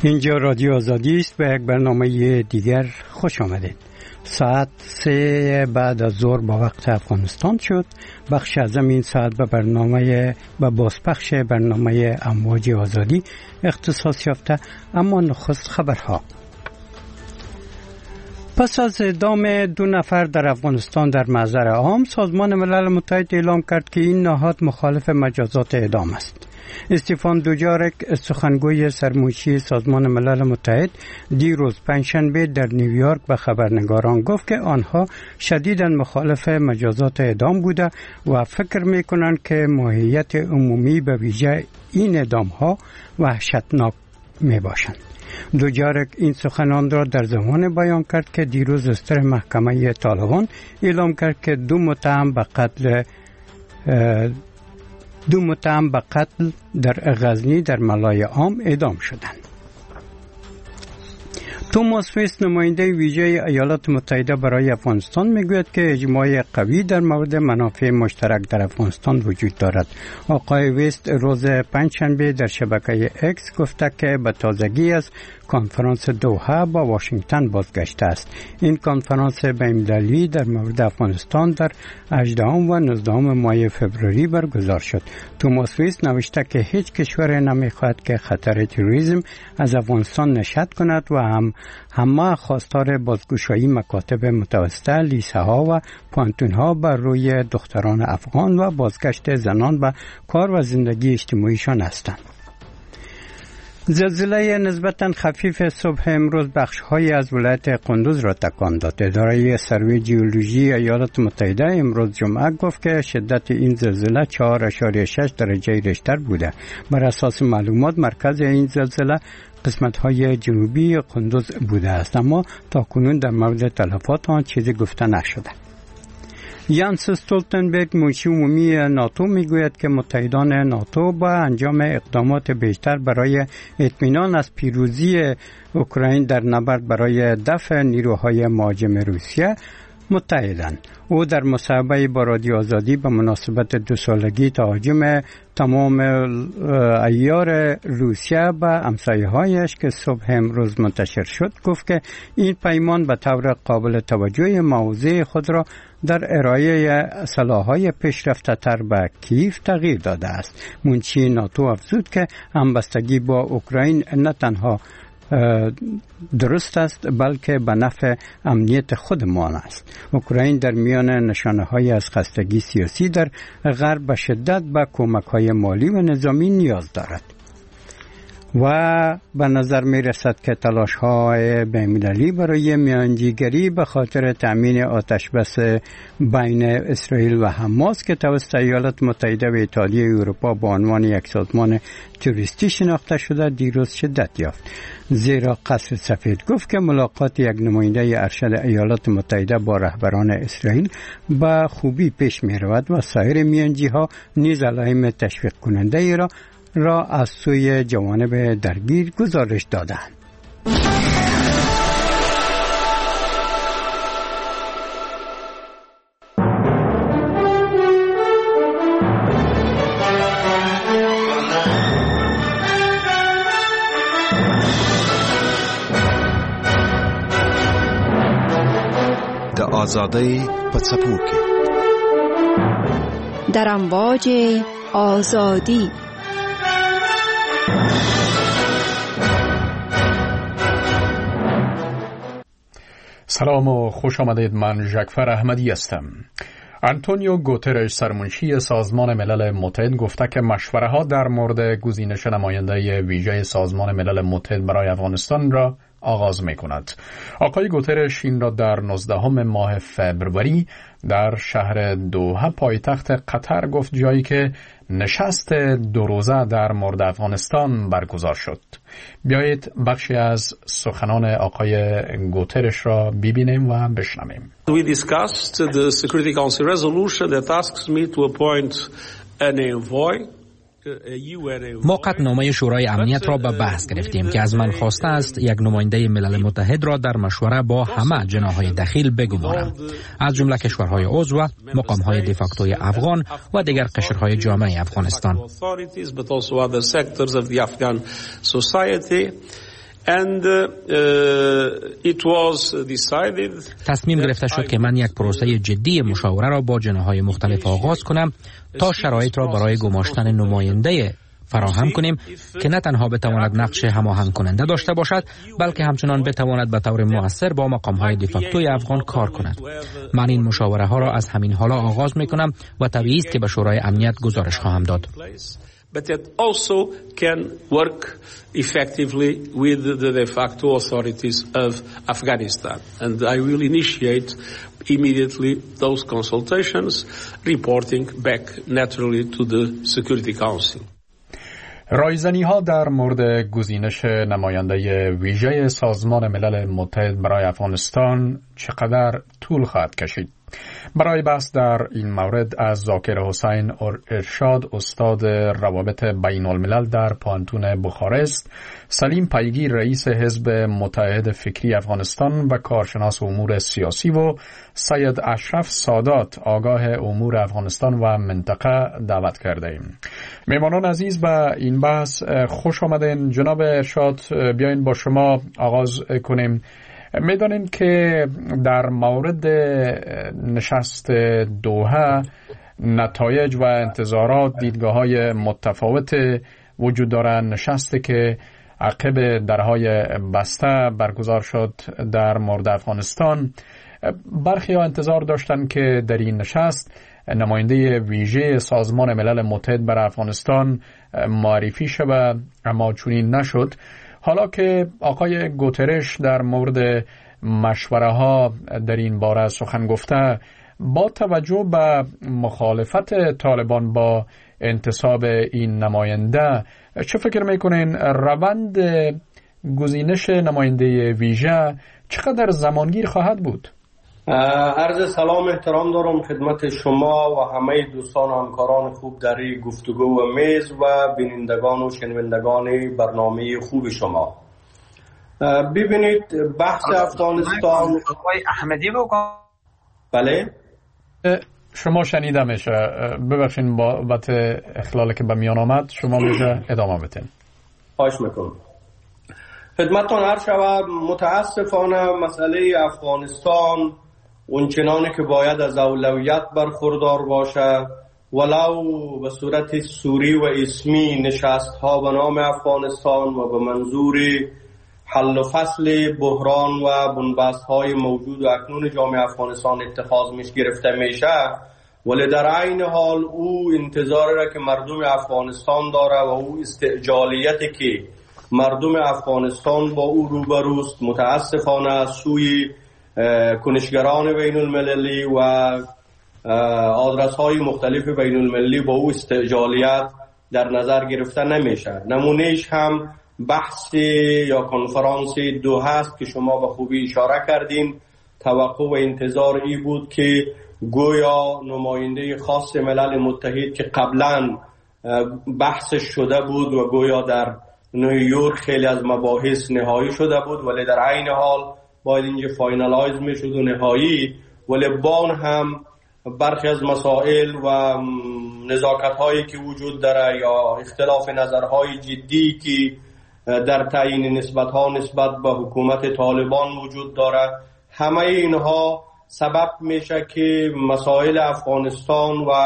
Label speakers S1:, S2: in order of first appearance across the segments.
S1: اینجا رادیو آزادی است. به یک برنامه دیگر خوش آمدید. ساعت 3 بعد از ظهر با وقت افغانستان شد. بخش از این ساعت به بازپخش برنامه امواج آزادی اختصاص یافته. اما نخست خبرها. پس از اعدام 2 نفر در افغانستان در محضر عام، سازمان ملل متحد اعلام کرد که این نهاد مخالف مجازات اعدام است. استیفان دوجارک، سخنگوی سرمایه‌ای سازمان ملل متحد، دیروز پنجشنبه در نیویورک به خبرنگاران گفت که آنها شدیداً مخالف مجازات اعدام بوده و فکر می‌کنند که ماهیت عمومی به ویژه این اعدام‌ها وحشتناک می‌باشند. دوجارک این سخنان را در زمان بیان کرد که دیروز استر محکمه طالبان اعلام کرد که 2 متهم به قتل در غزنی در ملای عام اعدام شدند. توماس ویست، نماینده ویژه ایالات متحده برای افغانستان، میگوید که اجماع قوی در مورد منافع مشترک در افغانستان وجود دارد. آقای ویست روز پنجشنبه در شبکه اکس گفته که به تازگی از کنفرانس دوحه با واشنگتن بازگشته است. این کنفرانس بین‌المللی در مورد افغانستان در 18 و 19 ماه فوریه برگزار شد. توماس ویست نوشته که هیچ کشور نمیخواهد که خطر تروریسم از افغانستان نشأت کند و همه خواستار بازگشایی مکاتب متوسطه، لیسه ها و پانتون ها بر روی دختران افغان و بازگشت زنان به کار و زندگی اجتماعیشان هستند. زلزله نسبتاً خفیف صبح امروز بخش‌هایی از ولایت قندوز را تکان داد. اداره سروی جیولوژی ایالات متحده امروز جمعه گفت که شدت این زلزله 4.6 درجه ریشتر بوده. بر اساس معلومات مرکز این زلزله قسمت‌های جنوبی قندوز بوده است، اما تاکنون در مورد تلفات آن چیزی گفته نشده. یانس استولتنبرگ، منشی عمومی ناتو، میگوید که متحدان ناتو با انجام اقدامات بیشتر برای اطمینان از پیروزی اوکراین در نبرد برای دفع نیروهای مهاجم روسیه متحدند. او در مصاحبه با رادیو آزادی به مناسبت 2 سالگی تهاجم تمام عیار روسیه به همسایه‌هایش که صبح امروز منتشر شد گفت که این پیمان به طور قابل توجه موضع خود را در ارائه سلاح‌های پیشرفته‌تر به کیف تغییر داده است. منشی ناتو افزود که همبستگی با اوکراین نه تنها درست است بلکه به نفع امنیت خودمان است. اوکراین در میان نشانه‌های از خستگی سیاسی در غرب به شدت به کمک‌های مالی و نظامی نیاز دارد و به نظر می رسد که تلاش‌های بین‌المللی برای میانجیگری به خاطر تأمین آتشبس بین اسرائیل و حماس که توسط ایالات متحده و اتحادیه اروپا به عنوان یک سازمان تروریستی شناخته شده دیروز شدت یافت. زیرا قصر سفید گفت که ملاقات یک نماینده ارشد ایالات متحده با رهبران اسرائیل به خوبی پیش می رود و سایر میانجی‌ها نیز علائم تشویق کننده ای را از سوی جوانب درگیر گزارش دادند.
S2: د آزادۍ په څپو کې
S3: در امواج آزادی.
S4: سلام و خوش آمدید. من ژکفر احمدی هستم. آنتونیو گوترش، سرمنشی سازمان ملل متحد، گفته که مشوره‌ها در مورد گزینش نماینده ویژه سازمان ملل متحد برای افغانستان را آغاز می‌کند. آقای گوترش این را در 19 ماه فوریه در شهر دوحه پایتخت قطر گفت، جایی که نشست 2 روزه در مورد افغانستان برگزار شد. بیایید بخشی از سخنان آقای گوترش را ببینیم و بشنویم.
S5: We discussed the Security Council resolution that asks me to appoint an envoy.
S6: ما قطعنامه شورای امنیت را به بحث گرفتیم که از من خواسته است یک نماینده ملل متحد را در مشوره با همه جناح‌های دخیل بگمارم، از جمله کشورهای عضو، مقام‌های دیفاکتوی افغان و دیگر قشرهای جامعه افغانستان. تصمیم گرفته شد که من یک پروسه جدی مشاوره را با جناح‌های مختلف آغاز کنم تا شرایط را برای گماشتن نماینده فراهم کنیم که نه تنها بتواند نقش هماهنگ کننده داشته باشد بلکه همچنان بتواند به طور مؤثر با مقام‌های دیفاکتوی افغان کار کند. من این مشاوره ها را از همین حالا آغاز می کنم و طبیعی است که به شورای امنیت گزارش خواهم داد.
S5: But that also can work effectively with the de facto authorities of Afghanistan. And I will initiate immediately those consultations, reporting back naturally to the Security Council.
S4: رایزنی ها در مورد گزینش نماینده ویژه سازمان ملل متحد برای افغانستان چقدر طول خواهد کشید؟ برای بحث در این مورد از ذاکر حسین ارشاد استاد روابط بین الملل در پانتون بخارست، سلیم پیگیر رئیس حزب متحد فکری افغانستان و کارشناس امور سیاسی و سید اشرف سادات آگاه امور افغانستان و منطقه دعوت کرده ایم. میهمانان عزیز به این بحث خوش آمدین. جناب ارشاد بیاین با شما آغاز کنیم. میدانیم که در مورد نشست دوحه نتایج و انتظارات دیدگاه‌های متفاوت وجود دارند. نشستی که عقب درهای بسته برگزار شد در مورد افغانستان، برخی ها انتظار داشتند که در این نشست نماینده ویژه سازمان ملل متحد برای افغانستان معرفی شود، اما چنین نشد. حالا که آقای گوترش در مورد مشوره ها در این باره سخن گفته، با توجه به مخالفت طالبان با انتصاب این نماینده، چه فکر میکنین روند گزینش نماینده ویژه چقدر زمانگیر خواهد بود؟
S7: عرض سلام احترام دارم خدمت شما و همه دوستان و همکاران خوب در این گفتگو و میز و بینندگان و شنوندگان برنامه خوب شما. ببینید بحث افغانستان
S8: احمدی بگم.
S7: بله
S4: شما شنیده میشه، ببخشین بابت اخلالی که به میان آمد، شما میشه ادامه بدین.
S7: خواهش میکنم. خدمتتان عرض شود متاسفانه مسئله افغانستان اونچنانی که باید از اولویت برخوردار باشه، ولو به صورت سوری و اسمی نشست ها به نام افغانستان و به منظور حل و فصل بحران و بنبست های موجود و اکنون جامعه افغانستان اتخاذ گرفته میشه، ولی در عین حال او انتظاری را که مردم افغانستان داره و او استعجالیتی که مردم افغانستان با او روبروست متاسفانه از سوی کنشگران بین المللی و آدرس های مختلف بین المللی با او استعجالیت در نظر گرفته نمیشه. نمونهش هم بحث یا کنفرانس دوحه است که شما به خوبی اشاره کردین. توقع و انتظار ای بود که گویا نماینده خاص ملل متحد که قبلا بحث شده بود و گویا در نیویورک خیلی از مباحث نهایی شده بود، ولی در عین حال باید اینجا فاینالایز میشد و نهایی، ولی بان هم برخی از مسائل و نزاکت هایی که وجود داره یا اختلاف نظرهای جدی که در تعیین نسبت ها نسبت به حکومت طالبان وجود داره، همه اینها سبب میشه که مسائل افغانستان و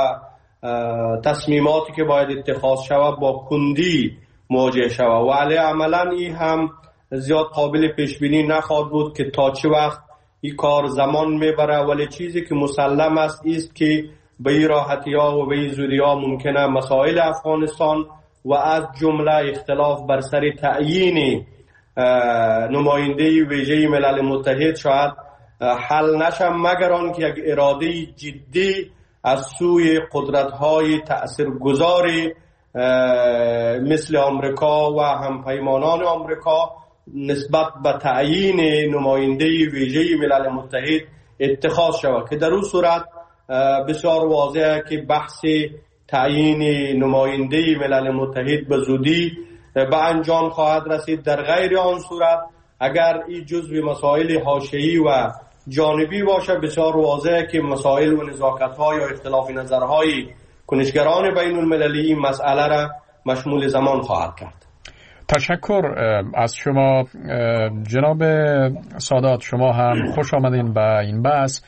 S7: تصمیماتی که باید اتخاذ شود با کندی مواجه شود و علی عملا این هم زیاد قابل پیش بینی نخواهد بود که تا چه وقت این کار زمان میبره، ولی چیزی که مسلم است که به این راحتی ها و به این زودی ها ممکنه مسائل افغانستان و از جمله اختلاف بر سر تعیین نماینده ویژه ملل متحد شاید حل نشه، مگر آنکه یک اراده جدی از سوی قدرت های تأثیرگذار مثل آمریکا و همپیمانان آمریکا نسبت به تعیین نماینده ویژه ملل متحد اتخاذ شود، که در اون صورت بسیار واضحه که بحث تعیین نماینده ملل متحد به زودی به انجام خواهد رسید. در غیر آن صورت اگر این جزء مسائل حاشیه‌ای و جانبی باشه، بسیار واضحه که مسائل و نزاکت‌ها یا اختلاف نظرهای کنشگران بین المللی این مسئله را مشمول زمان خواهد کرد.
S4: تشکر از شما جناب سادات. شما هم خوش آمدین به این بحث.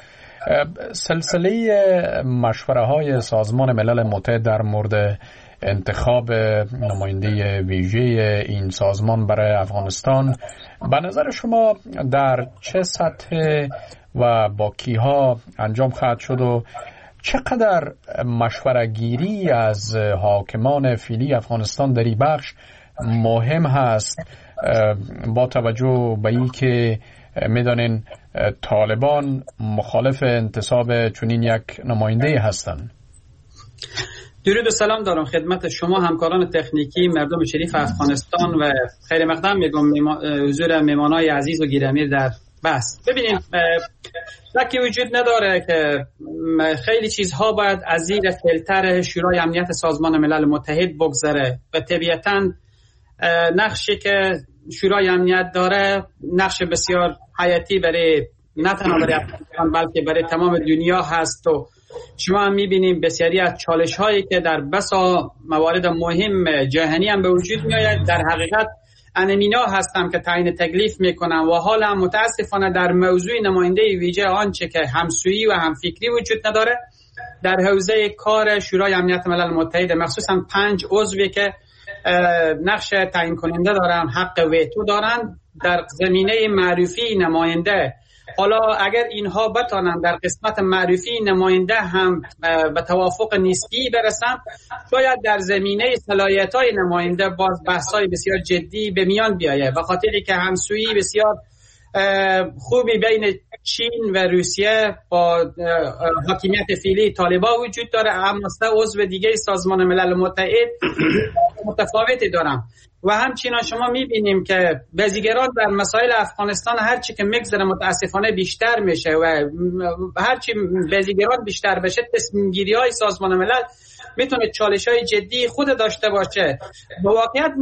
S4: سلسله مشوره های سازمان ملل متحد در مورد انتخاب نماینده ویژه این سازمان برای افغانستان به نظر شما در چه سطح و با کیها انجام خواهد شد و چقدر مشوره گیری از حاکمان فعلی افغانستان در این بخش مهم هست با توجه به این که میدانین طالبان مخالف انتصاب چنین یک نماینده هستند؟
S8: درود و سلام دارم خدمت شما همکاران تکنیکی مردم شریف افغانستان و خیر مقدم میگم حضور مهمانای عزیز و گرامی در بحث. ببینید شکی وجود نداره که خیلی چیزها باید از زیر فیلتر شورای امنیت سازمان ملل متحد بگذره و طبیعتاً نقشی که شورای امنیت داره نقش بسیار حیاتی برای نه تنها برای افغانستان بلکه برای تمام دنیا هست و شما هم میبینیم بسیاری از چالش هایی که در بسا موارد مهم جهانی هم به وجود میآید در حقیقت انمینا هستم که تعیین تکلیف میکنم و حالا متاسفانه در موضوع نماینده ویژه آنچه که همسویی و همفکری وجود نداره در حوزه کار شورای امنیت ملل متحد، مخصوصا 5 عضوی که نقش تعیین کننده دارن، حق ویتو دارن در زمینه معرفی نماینده. حالا اگر اینها بتانن در قسمت معرفی نماینده هم به توافق نسبی برسن، شاید در زمینه صلاحیت‌های نماینده باز بحث‌های بسیار جدی به میان بیاید، به خاطری که همسویی بسیار خوبی بین چین و روسیه با حاکمیت فعلی طالبان وجود داره، اما 3 عضو دیگه سازمان ملل متحد متفاوتی دارن و همچنین شما میبینیم که بازیگران در مسائل افغانستان هرچی که میگذره متاسفانه بیشتر میشه و هرچی بازیگران بیشتر بشه تصمیم گیری های سازمان ملل میتونه چالش های جدی خود داشته باشه. به واقعیت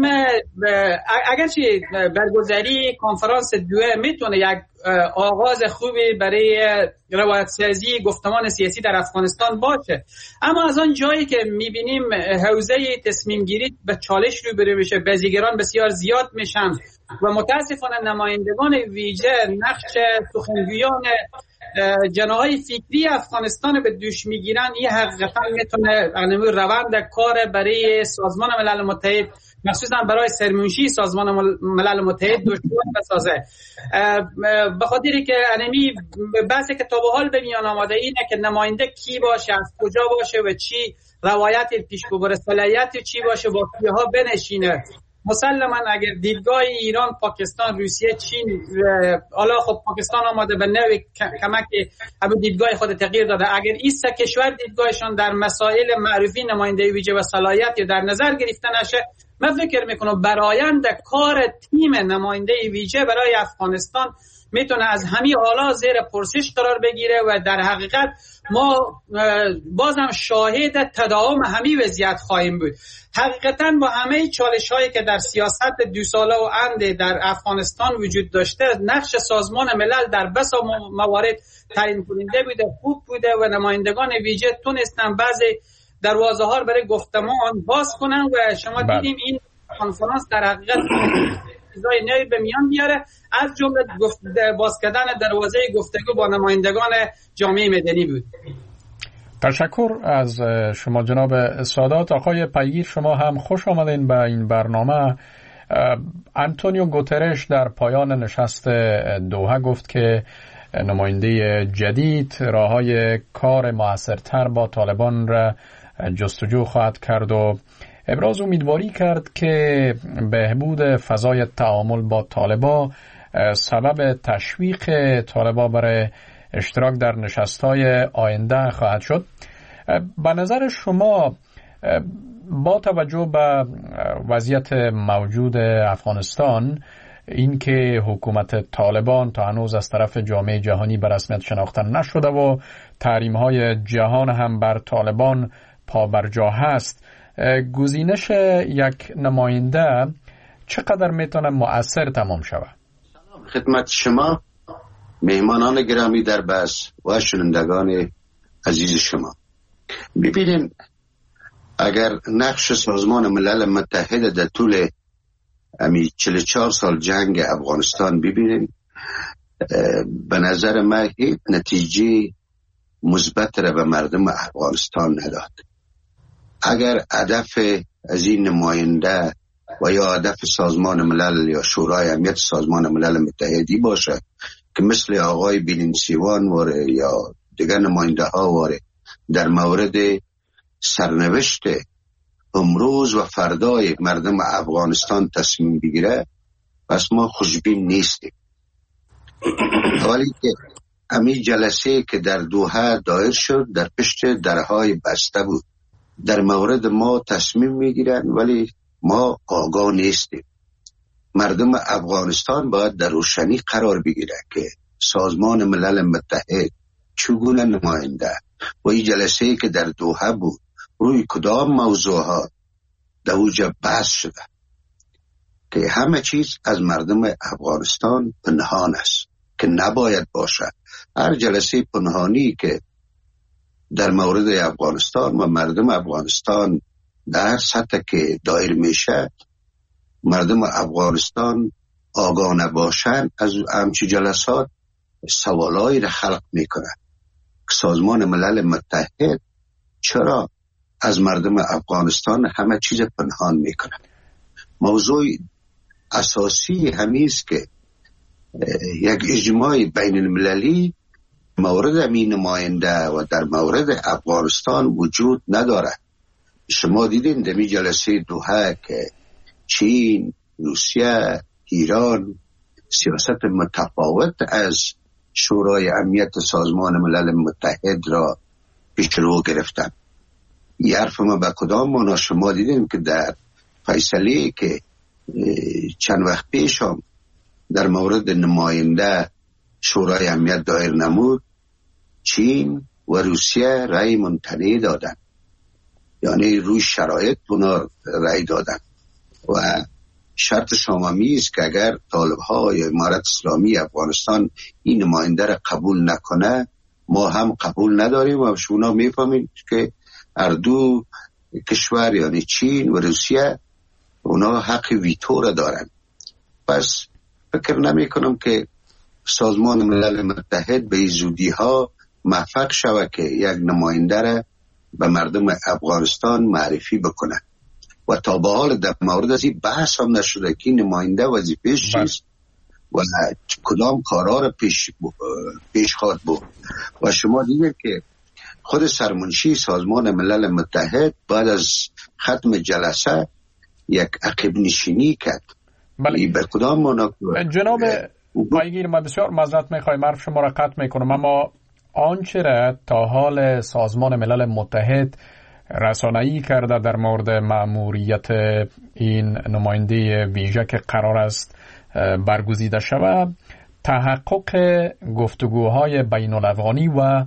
S8: اگرچه برگزاری کنفرانس دوئه میتونه یک آغاز خوبی برای روایت سازی گفتمان سیاسی در افغانستان باشه، اما از آن جایی که میبینیم حوزه تصمیم گیری به چالش روبرو میشه، بازیگران بسیار زیاد میشن و متاسفانه نمایندگان ویژه نقش سخنگویان جناهای فکری افغانستان به دوش میگیرن. این حقیقتا میتونه روند کار برای سازمان ملل متحد مخصوصا برای سرمنشی سازمان ملل متحد دشوار بسازه، به خاطری که انمی بحثی که تا به حال به میان آمده اینه که نماینده کی باشه، از کجا باشه و چی روایت پیش ببره، صلاحیت چی باشه، با کیها بنشینه. مسلما اگر دیدگاه ایران، پاکستان، روسیه، چین، حالا خب پاکستان آماده به نوع کمک همون دیدگاه خود تغییر داده، اگر این 3 کشور دیدگاهشان در مسائل معرفی نماینده ویژه و صلاحیت در نظر گرفته نشه، من فکر میکنم برآیند کار تیم نماینده ویژه برای افغانستان میتونه از همین حالا زیر پرسش قرار بگیره و در حقیقت ما بازم شاهد تداوم همین وضعیت خواهیم بود. حقیقتا با همه چالش هایی که در سیاست 2 ساله و اند در افغانستان وجود داشته، نقش سازمان ملل در بسا موارد تعیین کننده بوده، خوب بوده و نمایندگان ویژه تونستن بعضی دروازه ها برای گفتمان باز کنن و شما دیدیم این کنفرانس در حقیقت چیزای نوی به میان بیاره، از جمله باز کردن دروازه گفتگو با نمایندگان جامعه مدنی بود.
S4: تشکر از شما جناب سادات. آقای پیگیر شما هم خوش آمدین به این برنامه. آنتونیو گوترش در پایان نشست دوحه گفت که نماینده جدید راه‌های کار موثرتر با طالبان را جستجو خواهد کرد و ابراز امیدواری کرد که بهبود فضای تعامل با طالبان سبب تشویق طالبان برای اشتراک در نشست‌های آینده خواهد شد. به نظر شما با توجه به وضعیت موجود افغانستان، این که حکومت طالبان تا هنوز از طرف جامعه جهانی به رسمیت شناخته نشده و تحریم‌های جهان هم بر طالبان پابرجا هست، گزینش یک نماینده چقدر میتونه مؤثر تمام شود؟
S9: خدمت شما مهمانان گرامی در بحث و شنوندگان عزیز شما، ببینیم اگر نقش سازمان ملل متحد در طول امی 44 سال جنگ افغانستان ببینیم، به نظر من هیچ نتیجه مثبت را به مردم افغانستان نداد. اگر هدف از این نماینده و یا هدف سازمان ملل یا شورای امنیت سازمان ملل متحدی باشه که مثل آقای بیننسیوان واره یا دیگر نماینده ها واره در مورد سرنوشت امروز و فردای مردم افغانستان تصمیم بگیره، پس ما خوشبین نیستیم. ولی که امی جلسه که در دوحه دایر شد در پشت درهای بسته بود، در مورد ما تصمیم میگیرن ولی ما آگاه نیستیم. مردم افغانستان باید در روشنی قرار بگیره که سازمان ملل متحد چگونه نماینده و این جلسه که در دوحه بود روی کدام موضوعات در اوجه بحث شده که همه چیز از مردم افغانستان پنهان است که نباید باشد. هر جلسه پنهانی که در مورد افغانستان و مردم افغانستان در سطح که دایر میشه، مردم افغانستان آگاه نباشن از همچی جلسات سوالایی را خلق میکنه که سازمان ملل متحد چرا از مردم افغانستان همه چیز پنهان میکنه. موضوع اساسی همیست که یک اجماع بین المللی مورد امین نماینده و در مورد افغانستان وجود نداره. شما دیدین در می جلسه دوحه که چین، روسیه، ایران سیاست متفاوت از شورای امنیت سازمان ملل متحد را پیش رو گرفتن. این حرف ما به کدام معنا؟ شما دیدین که در فیصله که چند وقت پیش هم در مورد نماینده شورای امنیت دایر نمود، چین و روسیه رأی ممتنع دادن، یعنی روی شرایط اونا رأی دادن و شرط شاممی است که اگر طالب‌ها یا امارت اسلامی افغانستان این نماینده را قبول نکنه ما هم قبول نداریم و شما میفهمید که هر دو کشور یعنی چین و روسیه اونا حق ویتو را دارن. پس فکر نمی کنم که سازمان ملل متحد به زودی ها موفق شود که یک نماینده را به مردم افغانستان معرفی بکنه و تا به حال در مورد از این بحث هم نشده که نماینده وظیفه‌اش چیست و کدام کارا را پیش خواهد بود. و شما دیدید که خود سرمنشی سازمان ملل متحد بعد از ختم جلسه یک عقب نشینی کرد.
S4: بله.
S9: به کدام معنا؟
S4: جناب پایگیر، من بسیار معذرت میخوایم حرف شما را قطع میکنم، اما آنچه را تا حال سازمان ملل متحد رسانه‌ای کرده در مورد مأموریت این نماینده ویژه که قرار است برگزیده شود، تحقق گفتگوهای بین الافغانی و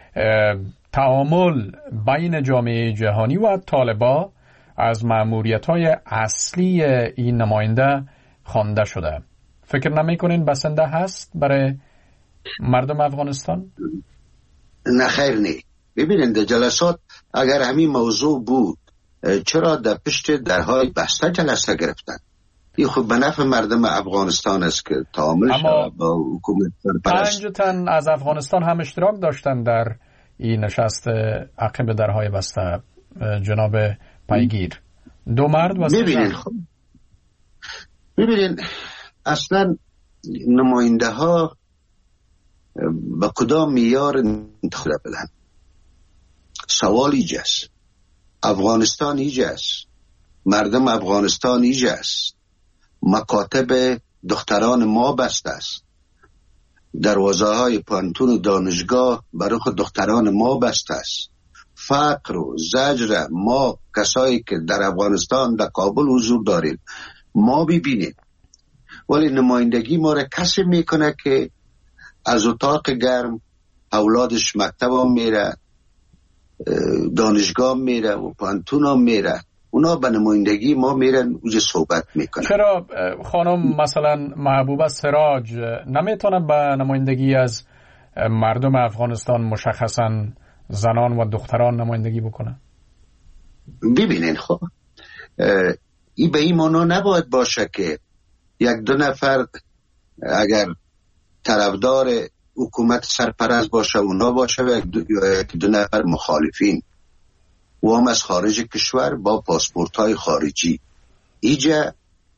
S4: تعامل بین جامعه جهانی و طالبان از مأموریت‌های اصلی این نماینده خوانده شده. فکر نمی‌کنین بسنده هست برای مردم افغانستان؟
S9: نه خیر نه. ببینید در جلسات اگر همین موضوع بود چرا در پشت درهای بسته جلسه گرفتن؟ این خود به نفع مردم افغانستان است که تعامل شد با حکومت سرپرست.
S4: 5 تن از افغانستان هم اشتراک داشتن در این نشست عقب درهای بسته. جناب پیگیر، 2 مرد و 3 زن.
S9: ببینین اصلا نماینده ها با کدام معیار انتخاب بدن؟ سوال ایجاست. افغانستان ایجاست، مردم افغانستان ایجاست، مکاتب دختران ما بسته است، دروازه های پانتون و دانشگاه برای دختران ما بسته است. فقر و زجر ما کسایی که در افغانستان در کابل حضور داریم ما ببینیم، ولی نمایندگی ما را کسی میکنه که از اتاق گرم اولادش مکتب هم میره، دانشگاه میره و پانتون هم میره، اونا به نمایندگی ما میرن اوج صحبت میکنن.
S4: چرا خانم مثلا محبوبه سراج نمیتونه به نمایندگی از مردم افغانستان مشخصا زنان و دختران نمایندگی بکنه؟
S9: ببینین خب این به این معنا نباید باشه که یک دو نفر اگر طرفدار حکومت سرپرست باشه اونا باشه و یک دو نفر مخالفین و هم از خارج کشور با پاسپورت های خارجی. ایجا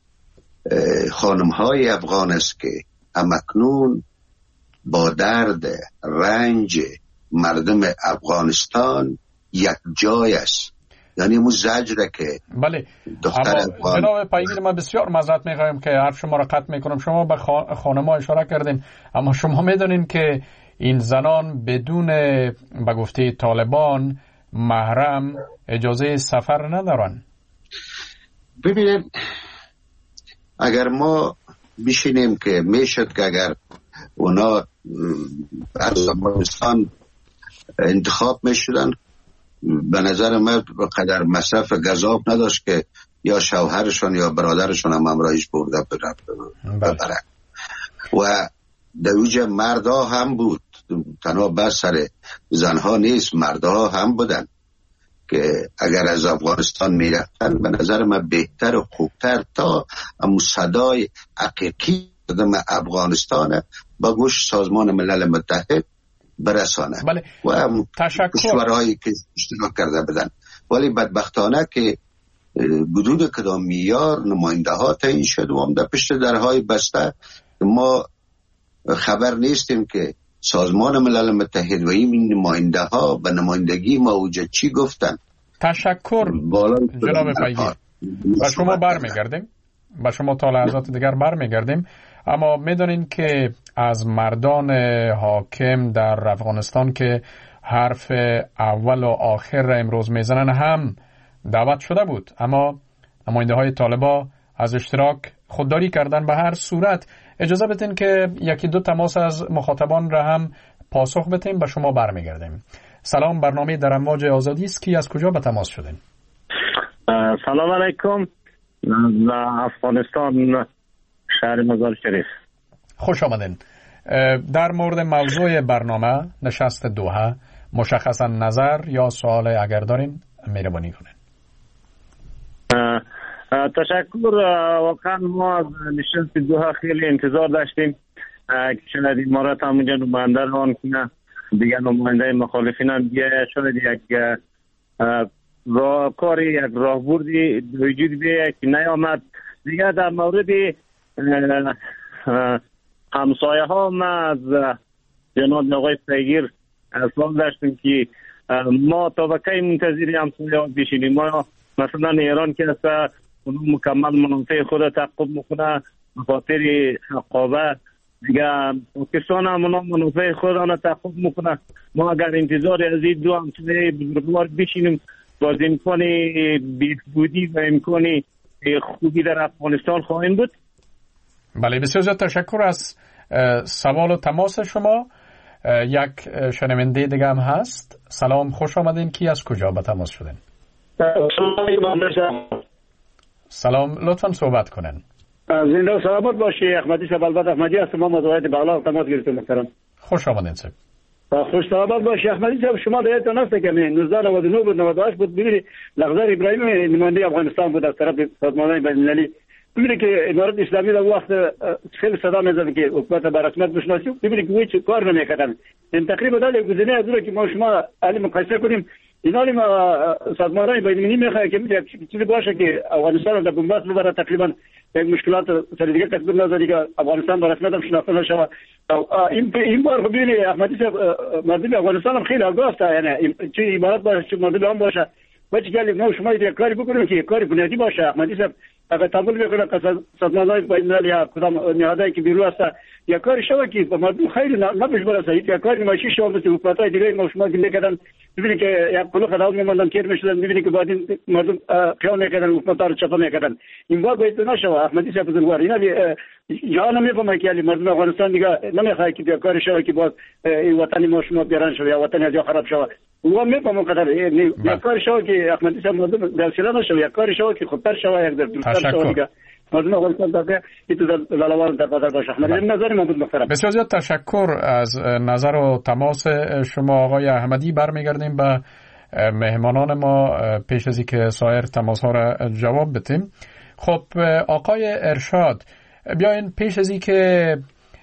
S9: خانم های افغان است که همکنون با درد رنج مردم افغانستان یک جای است، یعنی اون زجره که
S4: بله. اما جناب پیگیر من بسیار معذرت میخوایم که حرف شما را قطع میکنم. شما به خانم‌ها اشاره کردین، اما شما میدونین که این زنان بدون به گفته طالبان محرم اجازه سفر ندارن.
S9: ببینید اگر ما بشینیم که میشد که اگر اونا از افغانستان انتخاب میشدن، به نظر من قدر مصرف گزاف نداشت که یا شوهرشون یا برادرشون هم همراهش ببرن. و در اوجه مردها هم بود، تنها بس سر زنها نیست، مردها هم بودن که اگر از افغانستان میرفتن به نظر من بهتر و خوبتر تا امو صدای حقیقی مردم افغانستان با گوش سازمان ملل متحد برسانه.
S4: بله.
S9: و
S4: تشکر.
S9: کشورهایی که اشتراک کرده بدن. ولی بدبختانه که حدود کدام میلیارد نماینده ها تعیین شد و هم در پشت درهای بسته ما خبر نیستیم که سازمان ملل متحد و این نماینده ها به نمایندگی ما اوجه چی گفتن.
S4: تشکر جناب پیگیر. و شما برمیگردیم، با شما تا لحظات دیگر برمیگردیم. اما میدونین که از مردان حاکم در افغانستان که حرف اول و آخر را امروز میزنن هم دعوت شده بود، اما نماینده های طالبا از اشتراک خودداری کردن. به هر صورت اجازه بدین که یکی دو تماس از مخاطبان را هم پاسخ بدیم، به شما برمیگردیم. سلام، برنامه در امواج آزادی است. کی از کجا به تماس شدین؟
S10: سلام علیکم، از افغانستان، شهر مزار شریف.
S4: خوش آمدین. در مورد موضوع برنامه نشست دوحه مشخصا نظر یا سوال اگر دارین مهربانی کنین.
S10: تشکر. واقعا ما از نشست دوحه خیلی انتظار داشتیم که شاید امارات هم اونجا نماینده روان کنه، دیگه نماینده مخالفین هم شاید یک کاری، یک راهبردی وجود بیه که نیامد. دیگه در مورد همسایه ها ما از جناب آقای پیگیر سوال داشتیم که ما تا بکی منتظری همسایه ها بشینیم. ما مثلا ایران که است مکمل منافع خود تعقیب میکنه به خاطر حقابه، دیگه پاکستان هم منافع خود را تعقیب میکنه. ما اگر انتظار از این دو همسایه بزرگوار بشینیم باز امکان بهبودی و امکان خوبی در افغانستان خواهیم بود.
S4: بله، بسیار زیاد تشکر از سوال و تماس شما. یک شنونده دیگه هم هست. سلام، خوش آمدین. کی از کجا به تماس شدین؟ سلام، لطفا صحبت کنین.
S11: زنده سلامت باشی. احمدی صاحب البته احمدی هستم، ما مدعویت بغلال تماس گرفتم محترم.
S4: خوش آمدین صاحب.
S11: خوش سلامت باشی احمدی صاحب. شما یادتون هست که 1999 بود 98 بود ببینید لغزر ابراهیم نماینده افغانستان بود از طرف سازمان بین‌المللی. ببینید که امارات اسلامی در وقت خیلی صدا می‌زد که حکومت به رسمیت بشناسیم. ببینید که هیچ کار نمی‌کردن. این تقریبا در گزینه از اون که ما شما علی مقایسه کنیم اینا ما سازمان بین‌المللی می‌خواد که چیزی باشه که افغانستان در بنبست ببره، تقریبا مشکلات سر دیگه کسب نظری که افغانستان به رسمیت هم شناخته نشه. این بار ببینید احمدی صاحب مردم افغانستان هم خیلی آگاه است، یعنی چه امارات باشه چه مردم هم باشه باید که ما شما یک کاری بکنیم که کاری بنیادی باشه. احمدی صاحب اگر تمول میکنه که سازمان‌های بین‌المللی یا کدام نهادهایی که بیرون هست یا کاری شده که به مردم خیلی نباشه برسه، یا کاری ماشی شما مثل حکومت‌های دیگه ما شما که میکردن ببینید که یک قلوخ خداوند میموندن کیر میشدن، ببینید که بعد مردم قیام میکردن حکومت‌ها رو چپا میکردن. این بار باید نشه. احمدی صاحب بزرگوار اینا جهان میفهمه که مردم افغانستان دیگه نمیخواد که کاری شده که باز این وطن ما شما بیرون شده یا وطن از جا خراب شده. و میفهمم قدر یک کاری شده که احمدی صاحب مردم درسیده نشه، یک کاری شده که خودتر شده، یک در دوستر شده دیگه مردم افغانستان دیگه این تو دلوال در قدر باشه. احمدی نظر من بود محترم.
S4: بسیار زیاد تشکر از نظر و تماس شما آقای احمدی. برمیگردیم به مهمانان ما پیش از اینکه سایر تماس ها را جواب بدیم. خب آقای ارشاد، بیاین پیش از این که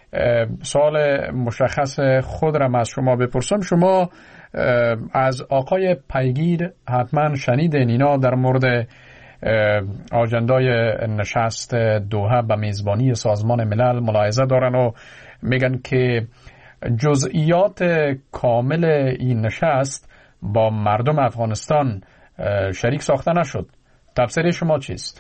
S4: سوال مشخص خودم از شما بپرسم، شما از آقای پیگیر حتما شنیدین اینا در مورد آجندای نشست دوحه به میزبانی سازمان ملل ملاحظه دارن و میگن که جزئیات کامل این نشست با مردم افغانستان شریک ساخته نشد. تفسیر شما چیست؟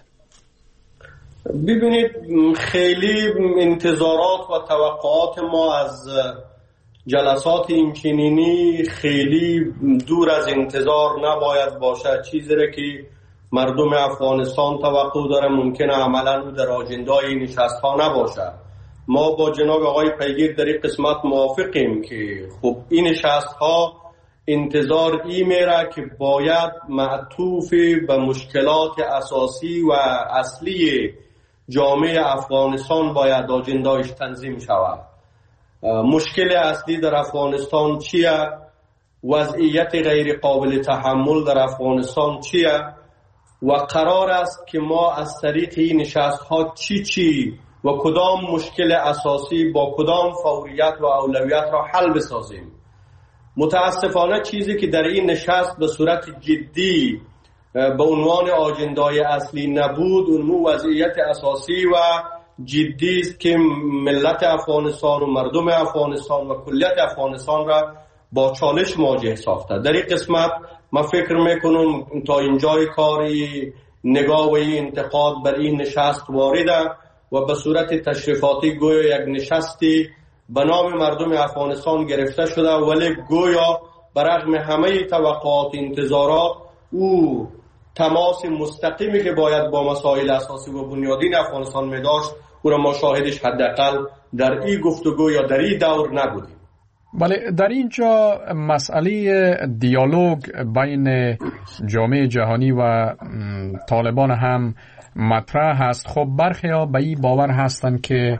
S7: ببینید، خیلی انتظارات و توقعات ما از جلسات اینچنینی خیلی دور از انتظار نباید باشه. چیزی را که مردم افغانستان توقع داره ممکنه عملا در آجندای نشست ها نباشه. ما با جناب آقای پیگیر در این قسمت موافقیم که خب این نشست ها انتظار این میره که باید معطوف به مشکلات اساسی و اصلی جامعه افغانستان باید آجندایش تنظیم شود. مشکل اصلی در افغانستان چیه؟ وضعیت غیر قابل تحمل در افغانستان چیه؟ و قرار است که ما از طریق این نشست ها چی و کدام مشکل اساسی با کدام فوریت و اولویت را حل بسازیم. متاسفانه چیزی که در این نشست به صورت جدی به عنوان آجندای اصلی نبود، اون وضعیت اساسی و جدی است که ملت افغانستان و مردم افغانستان و کلیت افغانستان را با چالش مواجه ساخته. در این قسمت من فکر میکنم تا اینجای کاری نگاه و انتقاد بر این نشست وارده و به صورت تشریفاتی گویا یک نشستی به نام مردم افغانستان گرفته شده، ولی گویا برغم همه توقعات انتظارات او تماس مستقیمی که باید با مسائل اساسی و بنیادین افغانستان می داشت او را ما شاهدش حداقل در این گفتگو یا در این دور نبودیم.
S4: بله، در اینجا مسئله دیالوگ بین جامعه جهانی و طالبان هم مطرح هست. خب برخی ها به این باور هستند که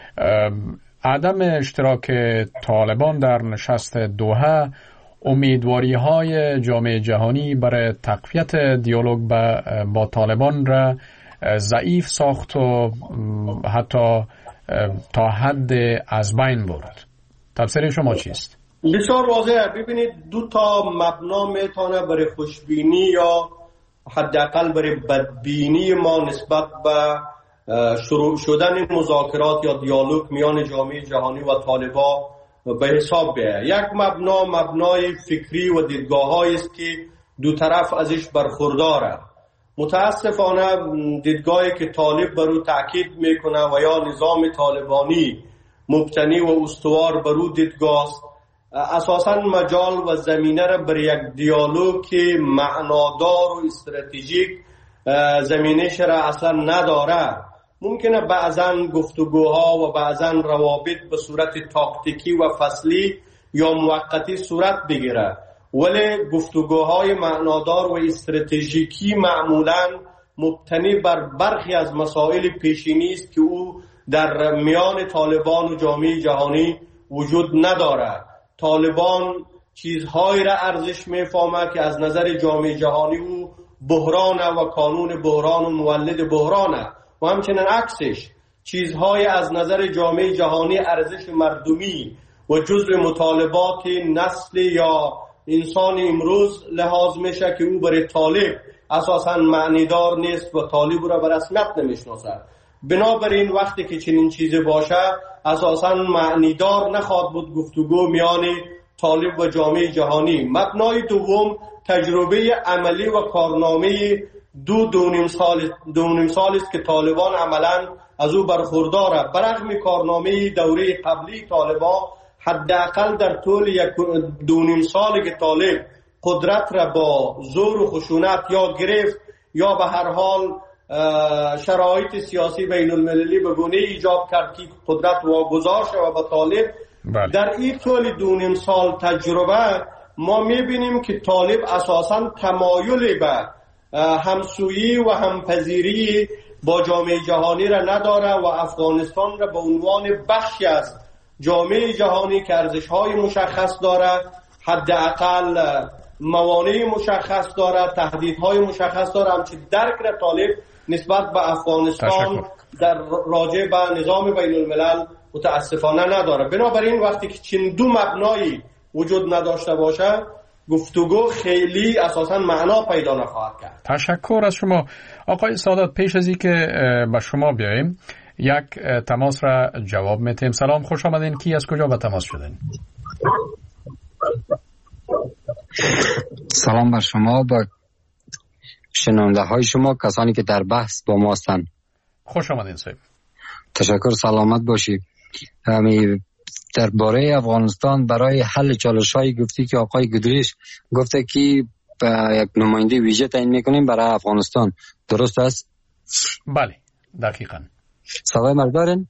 S4: عدم اشتراک طالبان در نشست دوحه امیدواری های جامعه جهانی برای تقویت دیالوگ با طالبان را ضعیف ساخت و حتی تا حد از بین برد. تفسیر شما چیست؟
S7: بسیار واضحه. ببینید، دو تا مبنا میتونه برای خوشبینی یا حداقل برای بدبینی ما نسبت به شروع شدن مذاکرات یا دیالوگ میان جامعه جهانی و طالبان به حساب بیاید. یک مبنای فکری و دیدگاه‌هایی است که دو طرف ازش برخورداره. متاسفانه دیدگاهی که طالب بر او تاکید میکنه و یا نظام طالبانی مبتنی و استوار بر او دیدگاه است، اساساً مجال و زمینه را بر یک دیالوگ که معنادار و استراتژیک زمینش را اصلا نداره. ممکنه بعضاً گفتگوها و بعضاً روابط به صورت تاکتیکی و فصلی یا موقتی صورت بگیره، ولی گفتگوهای معنادار و استراتژیکی معمولاً مبتنی بر برخی از مسائل پیشینی است که او در میان طالبان و جامعه جهانی وجود نداره. طالبان چیزهایی را ارزش میفهمه که از نظر جامعه جهانی او بحرانه و کانون بحران و مولد بحرانه، و همچنین عکسش چیزهای از نظر جامعه جهانی ارزش مردمی و جزء مطالبات نسل یا انسان امروز لحاظ میشه که او برای طالب اساساً معنیدار نیست و طالب را به رسمیت نمیشناسه. بنابراین وقتی که چنین چیزی باشه اساساً معنیدار نخواهد بود گفتگو میان طالب و جامعه جهانی. مبنای دوم تجربه عملی و کارنامه دو نیم سال است که طالبان عملاً از او برخورداره. برغم کارنامه دوره قبلی طالبان حداقل در طول دو نیم سالی که طالب قدرت را با زور و خشونت یا گرفت یا به هر حال شرایط سیاسی بین المللی به گونه ایجاب کرد که قدرت واگذار شود به طالب. در این طول دو نیم سال تجربه ما میبینیم که طالب اساساً تمایل به همسویی و همپذیری با جامعه جهانی را نداره و افغانستان را به عنوان بخشی از جامعه جهانی که ارزش‌های مشخص داره، حداقل موانع مشخص داره، تهدیدهای مشخص داره، همچنین درک را طالب نسبت به افغانستان در راجع به نظام بین الملل متاسفانه نداره. بنابراین وقتی که چین دو مبنایی وجود نداشته باشه گفتگو خیلی اساساً معنا پیدا نخواهد کرد.
S4: تشکر از شما آقای سادات. پیش از اینکه به شما بیاییم یک تماس را جواب میتیم. سلام، خوش آمدین. کی از کجا به تماس شدین؟
S12: سلام بر شما، با شنونده های شما، کسانی که در بحث با ما هستند.
S4: خوش آمدین صاحب. تشکر،
S12: سلامت باشی. درباره افغانستان برای حل چالش‌های گفتی که آقای گودریش گفته که یک نماینده ویژه تعیین میکنیم برای افغانستان، درست است؟
S4: بله دقیقاً.
S12: صدای من دارین؟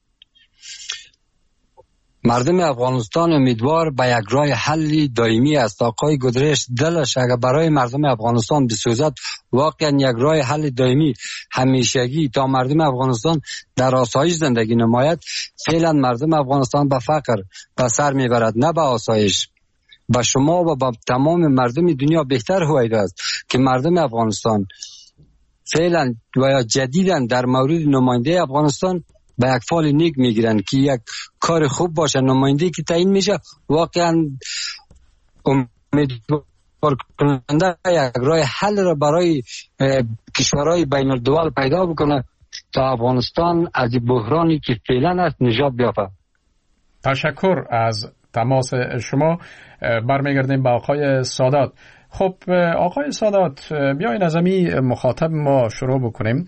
S12: مردم افغانستان امیدوار به یک راه حل دائمی است. آقای گودریش دلش اگر برای مردم افغانستان بسوزد، واقعا یک راه حل دائمی همیشگی تا مردم افغانستان در آسایش زندگی نماید. فعلا مردم افغانستان به فقر به سر میبرد، نه به آسایش. به شما و به تمام مردم دنیا بهتر هویدا است که مردم افغانستان فعلا و یا جدیداً در مورد نماینده افغانستان به یک فال نیک میگیرن که یک کار خوب باشه. نماینده که تعیین میشه واقعا امیدوار کننده یک راه حل را برای کشورهای بین الدول پیدا بکنه تا افغانستان از بحرانی که فعلا است نجات بیافته.
S4: تشکر از تماس شما. برمیگردیم به آقای سادات. خب آقای سادات، بیاین از این مخاطب ما شروع بکنیم.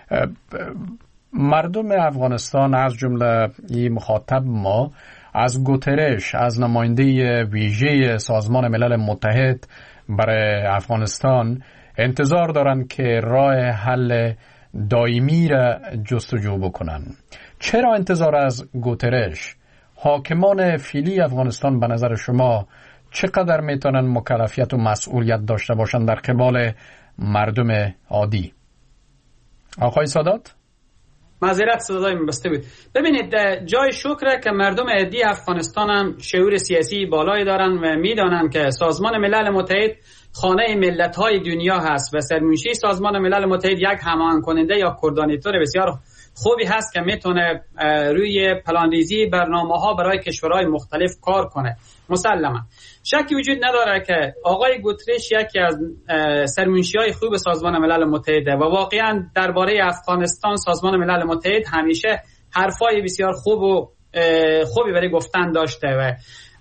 S4: مردم افغانستان از جمله این مخاطب ما از گوترش، از نماینده ویژه سازمان ملل متحد برای افغانستان انتظار دارند که راه حل دائمی را جستجو بکنن. چرا انتظار از گوترش؟ حاکمان فعلی افغانستان به نظر شما چقدر میتونن مکلفیت و مسئولیت داشته باشند در قبال مردم عادی؟ آقای سادات؟
S8: معذرت صدایم بسته بود. ببینید جای شکره که مردم عادی افغانستان هم شعور سیاسی بالایی دارن و میدانن که سازمان ملل متحد خانه ملت‌های دنیا هست و سرمنشی سازمان ملل متحد یک هماهنگ کننده یا کوردیناتور بسیار خوبی هست که میتونه روی پلاندیزی برنامه‌ها برای کشورهای مختلف کار کنه. مسلما شکی وجود نداره که آقای گوتریش یکی از سرمنشی‌های خوب سازمان ملل متحده و واقعا درباره افغانستان سازمان ملل متحد همیشه حرفای بسیار خوبی برای گفتن داشته و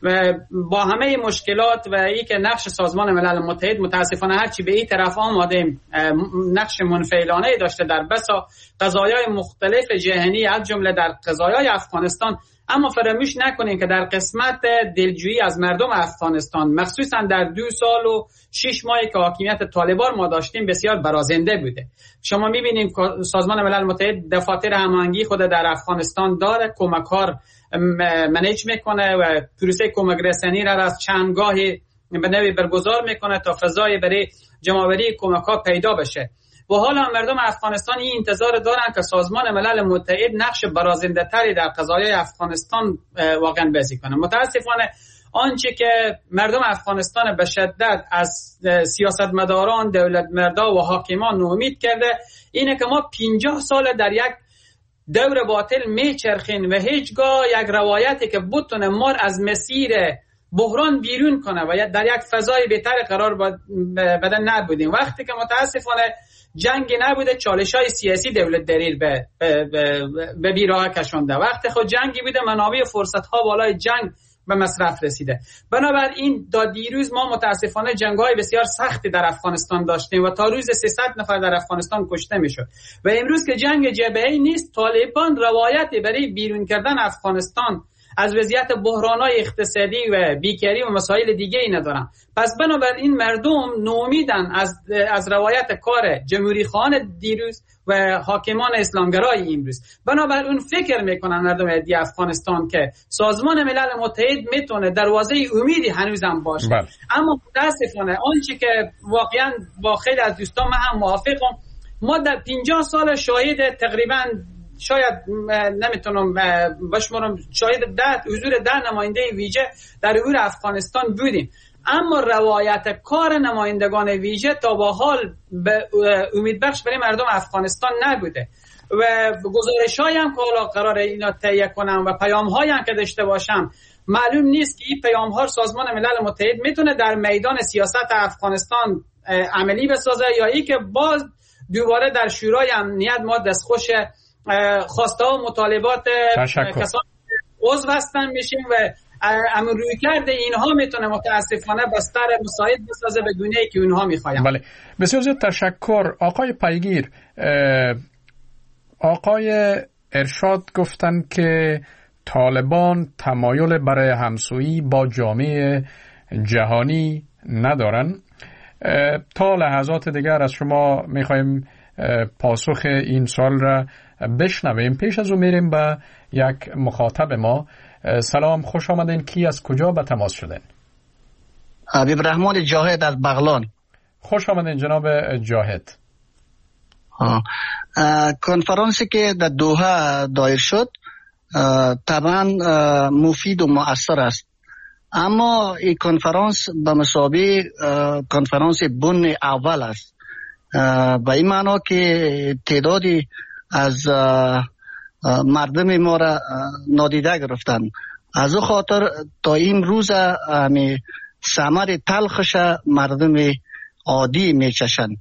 S8: با همه مشکلات و ای که نقش سازمان ملل متحد متاسفانه هرچی به این طرف آماده نقش منفعلانه داشته در بسا قضایای مختلف جهانی از جمله در قضایای افغانستان. اما فراموش نکنیم که در قسمت دلجویی از مردم افغانستان مخصوصا در 2 سال و 6 ماهی که حاکمیت طالبان ما داشتیم بسیار برازنده بوده. شما میبینیم سازمان ملل متحد دفاتر هماهنگی خود در افغانستان داره، کمک‌ها منیج میکنه و پروسه کمک رسانی را از چندگاهی به نوعی برگزار میکنه تا فضای برای جمع‌آوری کمک‌ها پیدا بشه. و حالا مردم افغانستان این انتظار دارن که سازمان ملل متحد نقش برازنده تری در قضایای افغانستان واقعا بازی کنه. متاسفانه آنچه که مردم افغانستان به شدت از سیاستمداران، دولتمردا و حاکمان ناامید کرده اینه که ما 50 سال در یک دور باطل میچرخین و هیچگاه یک روایتی که بتونه ما از مسیر بحران بیرون کنه و در یک فضای بهتر قرار بدن نبودیم. وقتی که متاسفانه جنگی نبوده، چالش‌های سیاسی دولت دریر به بیراه کشونده. وقتی خود جنگی بوده، منابع فرصت‌ها بالای جنگ به مصرف رسیده. بنابراین تا دیروز ما متاسفانه جنگ‌های بسیار سختی در افغانستان داشتیم و تا روز 300 نفر در افغانستان کشته میشد و امروز که جنگ جبهه‌ای نیست، طالبان روایتی برای بیرون کردن افغانستان از وضعیت بحران‌های اقتصادی و بیکاری و مسائل دیگه ای ندارن. پس بنابراین مردم نومیدن از روایت کار جمهوری خان دیروز و حاکمان اسلامگرای امروز. بنابراین فکر میکنن مردم عادی افغانستان که سازمان ملل متحد میتونه دروازه امیدی هنوزم باشه. اما متاسفانه آنچه که واقعا با خیلی از دوستان من هم موافقم، ما در 50 سال شاهد تقریبا شاید نمیتونم بشمارم شاید حضور 10 نماینده ویژه در امور افغانستان بودیم. اما روایت کار نمایندگان ویژه تا به حال به امید بخش برای مردم افغانستان نبوده و گزارش‌هایی هم که حالا قراره اینا تهیه کنم و پیام‌هایی هم که داشته باشم معلوم نیست که این پیام‌ها سازمان ملل متحد میتونه در میدان سیاست افغانستان عملی بسازه یا ای که باز دوباره در شورای امنیت ما دستخوش خواسته و مطالبات کسان عضو هستن میشیم و روی کرده اینها میتونه متاسفانه بستر مساعد بسازه به گونه‌ای که اونها میخواین.
S4: بله بسیار زیاد تشکر. آقای پیگیر، آقای ارشاد گفتن که طالبان تمایل برای همسویی با جامعه جهانی ندارن. تا لحظات دیگر از شما میخوایم پاسخ این سوال را بشنویم. پیش از اون میریم به یک مخاطب ما. سلام، خوش آمدین. کی از کجا به تماس شدین؟
S13: حبیب رحمان جاهد از بغلان.
S4: خوش آمدین جناب جاهد.
S13: کنفرانسی که در دوحه دایر شد طبعا مفید و مؤثر است، اما این کنفرانس به مثابه کنفرانس بن اول است، به این معنا که تعدادی از مردم ما را نادیده گرفتن. از او خاطر تا این روز ثمر تلخش مردم عادی میچشند.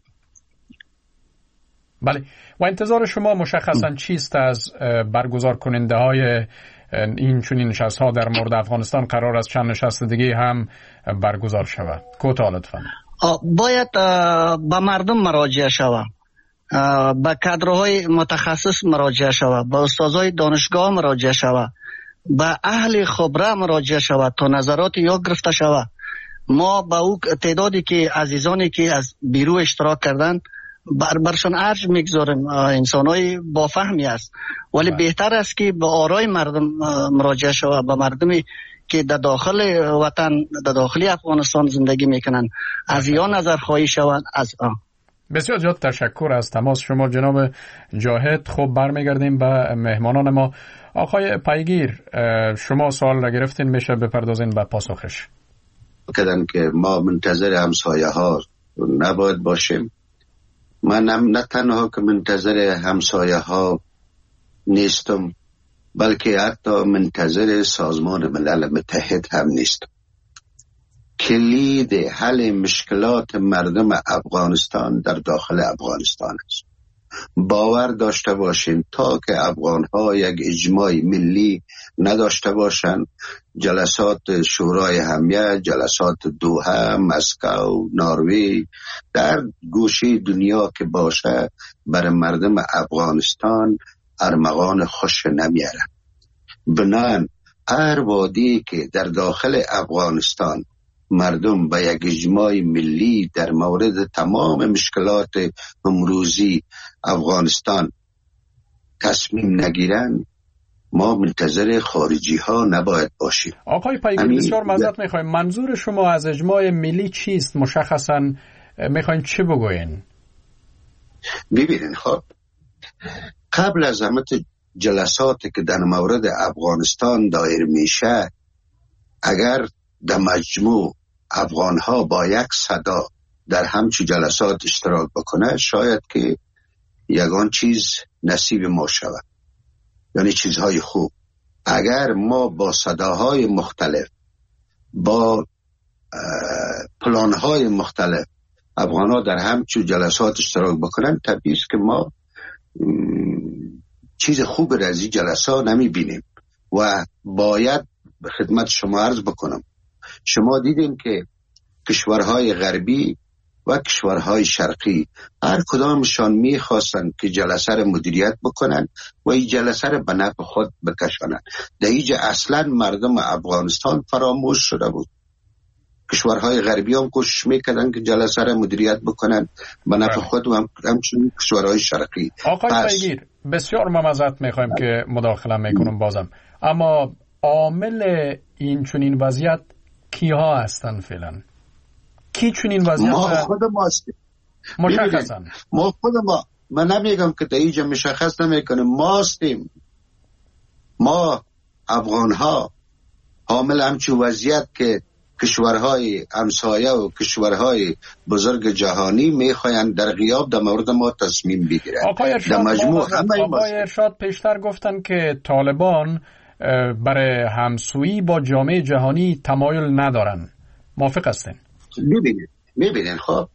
S4: بله، و انتظار شما مشخصا چیست از برگزار کننده های این چنین نشست ها در مورد افغانستان؟ قرار است چند نشست دیگه هم برگزار شود. کوتاه لطفاً.
S13: باید به مردم مراجعه شود، به کادرهای متخصص مراجعه شود، به استادای دانشگاه مراجعه شود، به اهل خبره مراجعه شود تا نظرات یا گرفته شود. ما با او تعدادی که عزیزانی که از بیرو اشتراک کردن برشان ارج میگذاریم، انسانای با فهمی است، ولی بهتر است که به آرای مردم مراجعه شود، به مردمی که در داخل وطن، در داخل افغانستان زندگی میکنن، از یا نظر خواهی شود از
S4: بسیار زیاد تشکر از تماس شما جناب جاهد. خب برمیگردیم به مهمانان ما. آقای پیگیر، شما سوال را گرفتین، میشه بپردازین به پاسخش.
S9: کردن که ما منتظر همسایه ها نباید باشیم. من نه تنها که منتظر همسایه ها نیستم، بلکه حتی منتظر سازمان ملل متحد هم نیستم. کلید حل مشکلات مردم افغانستان در داخل افغانستان است. باور داشته باشین تا که افغانها یک اجماع ملی نداشته باشند، جلسات شورای همیه، جلسات دوحه، مسکو، نروژ، در گوشه دنیا که باشه، برای مردم افغانستان ارمغان خوش نمیاره. بنان هر وادی که در داخل افغانستان مردم به یک اجماع ملی در مورد تمام مشکلات امروزی افغانستان تصمیم نگیرن، ما منتظر خارجی ها نباید باشیم.
S4: آقای پیگیر، بسیار معذرت میخوایم، منظور شما از اجماع ملی چیست؟ مشخصا میخواین چه بگوین؟
S9: ببینین، خب قبل از همه جلساتی که در مورد افغانستان دایر میشه، اگر در مجموع افغانها با یک صدا در همچون جلسات اشتراک بکنه، شاید که یگان چیز نصیب ما شود، یعنی چیزهای خوب. اگر ما با صداهای مختلف، با پلانهای مختلف افغانها در همچون جلسات اشتراک بکنن، طبیعی است که ما چیز خوب را از این جلسات نمی بینیم. و باید به خدمت شما عرض بکنم، شما دیدین که کشورهای غربی و کشورهای شرقی هر کدامشان میخواستن که جلسه را مدیریت بکنن و این جلسه را به نفع خود بکشانن. در اینجا اصلا مردم افغانستان فراموش شده بود. کشورهای غربی هم کوشش میکردن که جلسه را مدیریت بکنن به نفع خود و همچنین کشورهای شرقی.
S4: آقای پیگیر، بسیار معذرت میخوایم که مداخله میکنم بازم، اما عامل این چنین وضعیت کیها هستن فعلا؟ کی چنین وضعیت؟
S9: ما خود ماستیم.
S4: مشخصا
S9: ما خود من نمیگم که در اینجا مشخص نمیکنه، ماستیم. ما افغان ها حامل همچون وضعیت که کشورهای همسایه و کشورهای بزرگ جهانی میخواین در غیاب در مورد ما تصمیم بگیرن.
S4: آقای ارشاد پیشتر گفتن که طالبان برای همسویی با جامعه جهانی تمایل ندارن. موافق هستین؟
S9: میبینین خب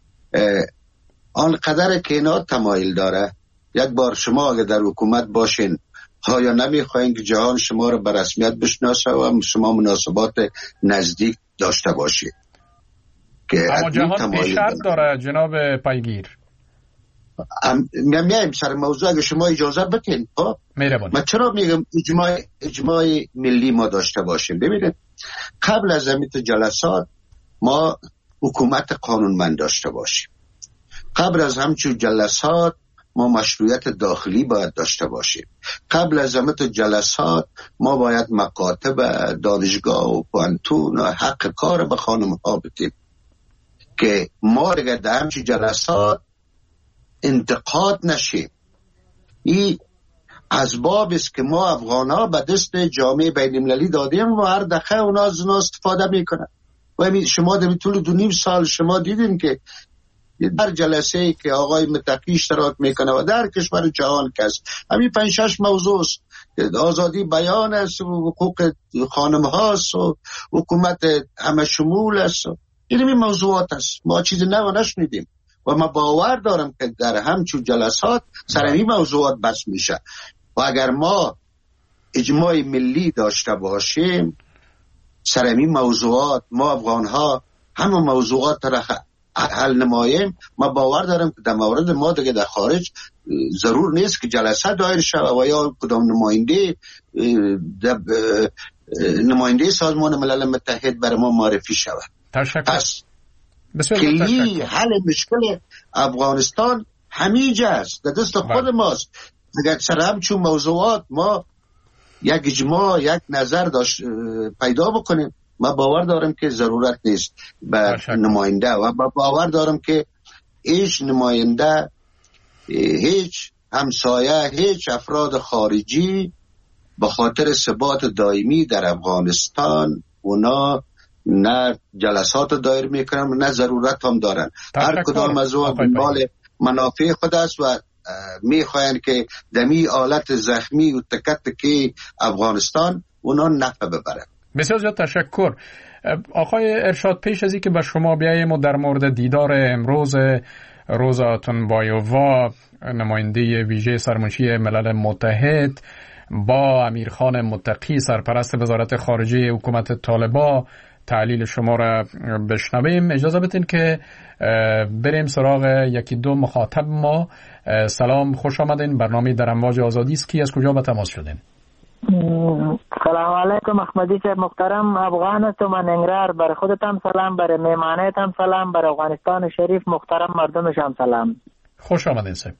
S9: آنقدر که اینا تمایل داره. یک بار شما اگه در حکومت باشین یا نمیخواین که جهان شما رو به رسمیت بشناسه و شما مناسبات نزدیک داشته باشید که
S4: اما جهان پیشرفت داره جناب پیگیر.
S9: میایم سر موضوع اگه شما اجازه بدین. من چرا میگم اجماع ملی ما داشته باشیم؟ ببینید قبل از همین جلسات ما حکومت قانونمند داشته باشیم. قبل از همچون جلسات ما مشروعیت داخلی باید داشته باشیم. قبل از همه جلسات ما باید مکاتب دانشگاه و پانتون و حق کار به خانم ها بدیم که ما دیگه در همچون جلسات انتقاد نشیم. این اسباب است که ما افغان ها به دست جامعه بین المللی دادیم و هر دقیقه اونا از اونا استفاده میکنن. و شما در طول 2.5 سال شما دیدین که در جلسه ای که آقای متقی اشتراک میکنه و در کشور جهان کس همین 5-6 موضوع است. آزادی بیان است و حقوق خانم هاست و حکومت همه شمول است. این موضوعات است. ما چیزی نشنیدیم و ما باور دارم که در همچون جلسات سر این موضوعات بس میشه و اگر ما اجماع ملی داشته باشیم سر این موضوعات ما افغان ها همه موضوعات را حل نماییم. ما باور دارم که در مورد ما دیگه در خارج ضرور نیست که جلسه دایر شود و یا کدام نماینده سازمان ملل متحد برای ما معرفی شود.
S4: پس
S9: کلی حل مشکل افغانستان همیجا است، در دست خود ماست. اگر سر همچون موضوعات ما یک اجماع یک نظر پیدا بکنیم ما باور دارم که ضرورت نیست به نماینده و باور دارم که هیچ نماینده هیچ همسایه هیچ افراد خارجی به خاطر ثبات دائمی در افغانستان اونا نه جلسات دایر میکنن نه ضرورت هم دارن. هر کدام از او دنبال منافع خود است و میخواین که دمی آلت زخمی و تکتکی افغانستان اونا نفع ببرن.
S4: بسیار زیاد تشکر. آقای ارشاد پیش از این که به شما بیاییم و در مورد دیدار امروز روزا تنبایووا نماینده ویژه سرمنشی ملل متحد با امیرخان متقی سرپرست وزارت خارجه حکومت طالبان تحلیل شما را بشنویم، اجازه بدین که بریم سراغ یکی دو مخاطب ما. سلام، خوش آمدین. برنامه در امواج آزادی است. کی از کجا به تماس شدین؟
S14: سلام علیکم احمدی صاحب محترم، افغان هستم من انگرار. برای خودتم سلام، برای مهمانیتم سلام، برای افغانستان شریف محترم مردمش هم سلام.
S4: خوش آمدین صاحب.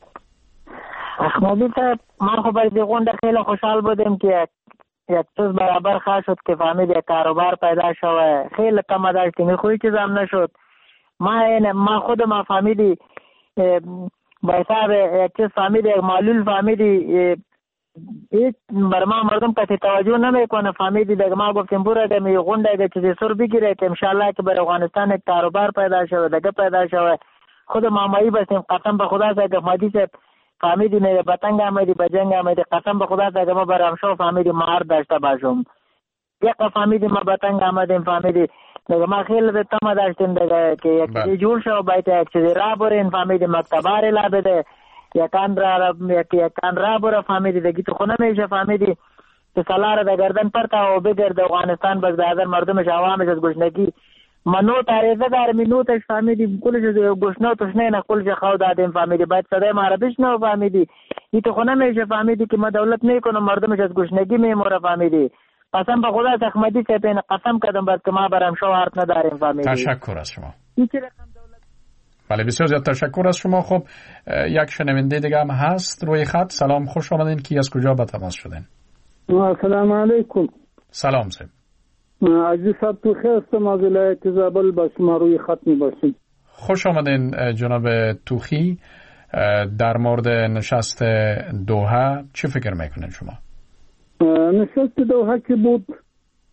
S14: احمدی صاحب من خب از دیگونده خیلی خوشحال بودیم که یک چیز برابر خواه شد که فهمید یک کاروبار پیدا شده. خیلی کم داشتیم، خوی چیز هم نشد. ما خودم فهمیدی با حساب یک چیز فهمیدی، یک معلول فهمیدی، هیچ بر ما مردم کسی توجه نمیکنه. فهمیدی دیگه ما گفتیم برو که می غونده که چیزی سر بگیره که انشالله که بر افغانستان یک کاروبار پیدا شده دیگه پیدا شده. خود مامایی بستیم قسم به خدا که احمدی صاحب فهمیدی نه بتنگ آمدی به جنگ آمدی، قسم به خدا که ما برام شو فهمیدی مار داشته باشم. یک فهمیدی ما بتنگ آمدیم فهمیدی دیگه ما خیلی به تما داشتیم دیگه که یک چیزی جور شو باید یک چیزی را برین فهمیدی مکتباری لا بده یکان را برا فهمیدی دیگه تو خونه میشه فهمیدی که سلاره در گردن پرتا و بگرد افغانستان بس در مردمش عوامش از گشنگی منو تعریفه در منوتش فهمیدی کلش گشنه و تشنه نه کلش خود دادیم فهمیدی باید صدای معربش نه فهمیدی این تو خونه میشه فهمیدی که ما دولت میکنم مردمش از گشنگی میموره فهمیدی. قسم به خدا احمدی صاحب این قسم کردم بس که ما برام شو حرف نداریم فهمیدی.
S4: تشکر از شما. بله بسیار زیاد تشکر از شما. خب یک شنونده دیگه هم هست روی خط. سلام، خوش آمدین. کی از کجا به تماس شدین؟
S15: سلام علیکم.
S4: سلام صاحب.
S15: عزیز صاحب تو خیر هستم از ولایت زابل با شما روی خط میباشیم.
S4: خوش آمدین جناب توخی. در مورد نشست دوحه چه فکر میکنین شما؟
S15: نشست دوحه که بود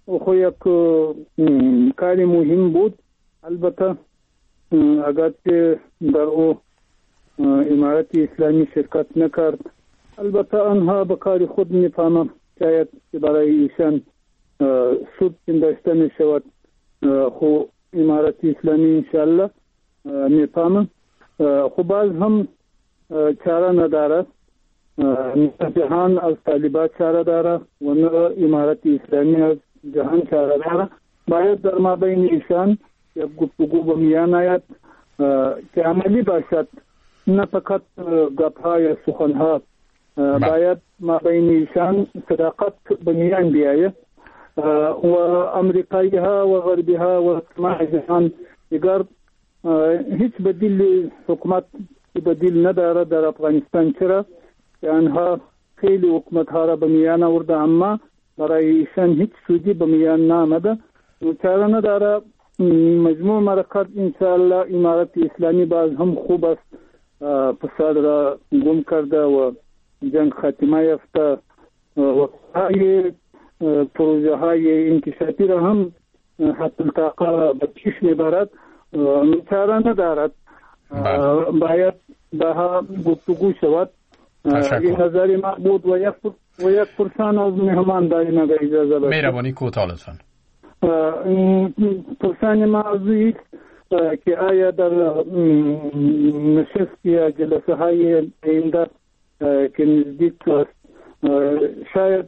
S15: خو یک کار مهم بود. البته اگر که در او امارت اسلامی شرکت نکرد، البته آنها به کار خود میفهمند شاید که برای ایشان سود پنداشته میشود، خو امارت اسلامی انشاءالله میفهمند. خو باز هم چاره نداره، جهان از طالبات چاره داره و نه امارت اسلامی از جهان چاره داره. باید در مابین ایشان یک گفتگو به میان آید که عملی باشد، نه فقط گپ‌ها یا سخن‌ها. باید مابین ایشان صداقت به میان بیاید و امریکایی ها و غربی ها و تمام جهان دیگر هیچ بدیل حکومت بدیل نداره در افغانستان، چرا که آنها خیلی حکومت ها را به میان آورده اما برای ایشان هیچ سودی به میان نآمده. چاره نداره. مجموع مرکز انشاءالله امارت اسلامی باز هم خوب است، فساد را گم کرده و جنگ خاتمه یافته و پروژه های انکشافی را هم حتی الطاقه به پیش میبرد. چاره ندارد. باید به گفتگو شود. این نظر ما بود و یک پرسان از مهمانداری نده اجازه بده.
S4: مهربانی کوتاه لطفاً.
S15: پرسان موضوعی که آیا در نشست یا جلسه های آینده که نزدیک است شاید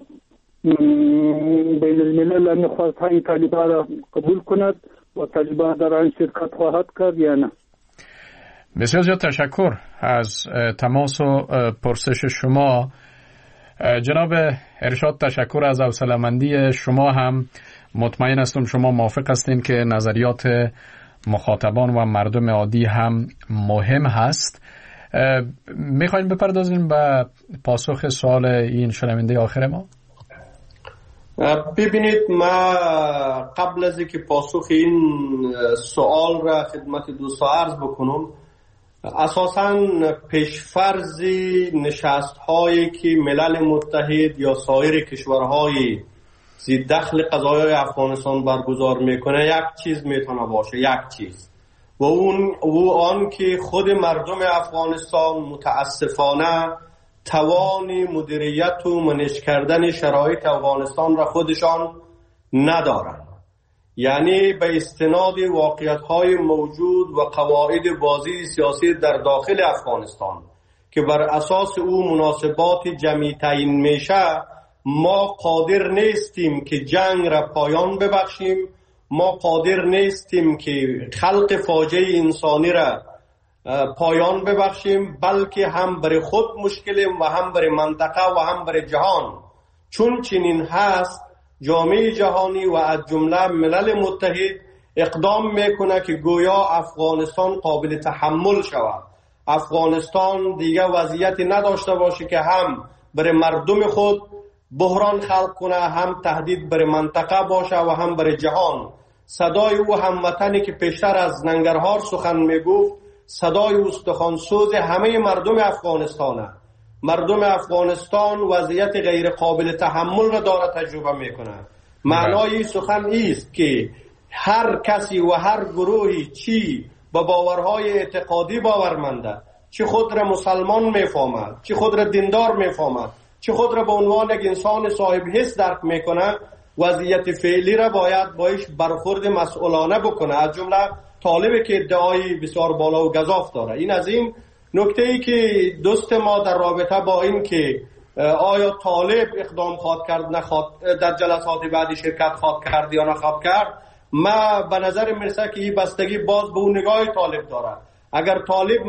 S15: بین الملل ان خواستهای طالبان را قبول کند و طالبان در آن شرکت خواهد کرد یا نه؟
S4: بسیار زیاد تشکر از تماس و پرسش شما جناب ارشاد. تشکر از حوصله‌مندی شما. هم مطمئن هستم شما موافق هستین که نظریات مخاطبان و مردم عادی هم مهم هست. میخواین بپردازیم به پاسخ سوال این شنونده آخر ما؟
S7: ببینید، ما قبل از اینکه پاسخ این سوال را خدمت دوستان عرض بکنم، اساساً پیشفرض نشست هایی که ملل متحد یا سایر کشورهای زیر دخل قضایای افغانستان برگزار میکنه یک چیز میتونه باشه، یک چیز، و آن که خود مردم افغانستان متاسفانه توان مدیریت و منش کردن شرایط افغانستان را خودشان ندارند. یعنی به استناد واقعیت‌های موجود و قواعد بازی سیاسی در داخل افغانستان که بر اساس او مناسبات جمعی تعیین میشه، ما قادر نیستیم که جنگ را پایان ببخشیم، ما قادر نیستیم که خلق فاجعه انسانی را پایان ببخشیم، بلکه هم برای خود مشکلیم و هم برای منطقه و هم برای جهان. چون چنین هست، جامعه جهانی و از جمله ملل متحد اقدام میکنه که گویا افغانستان قابل تحمل شود، افغانستان دیگه وضعیتی نداشته باشه که هم برای مردم خود بحران خلق کنه، هم تهدید برای منطقه باشه و هم برای جهان. صدای او هموطنی که پیشتر از ننگرهار سخن میگفت، صدای استخوانسوز همه مردم افغانستانه. مردم افغانستان وضعیت غیر قابل تحمل را داره تجربه میکنه. معنای سخن است که هر کسی و هر گروهی چی با باورهای اعتقادی باورمنده، چی خود را مسلمان میفهمد، چی خود را دیندار میفهمد، چی خود را به عنوان یک انسان صاحب حس درک میکنه، وضعیت فعلی را باید باش برخورد مسئولانه بکنه، از جمله طالبی که ادعای بسیار بالا و گزاف داره. این از این نکته ای که دوست ما در رابطه با این که آیا طالب اقدام خواهد کرد نخواهد در جلسات بعدی شرکت خواهد کرد یا نخواهد کرد، ما به نظر میرسه که این بستگی باز به اون نگاه طالب داره. اگر طالب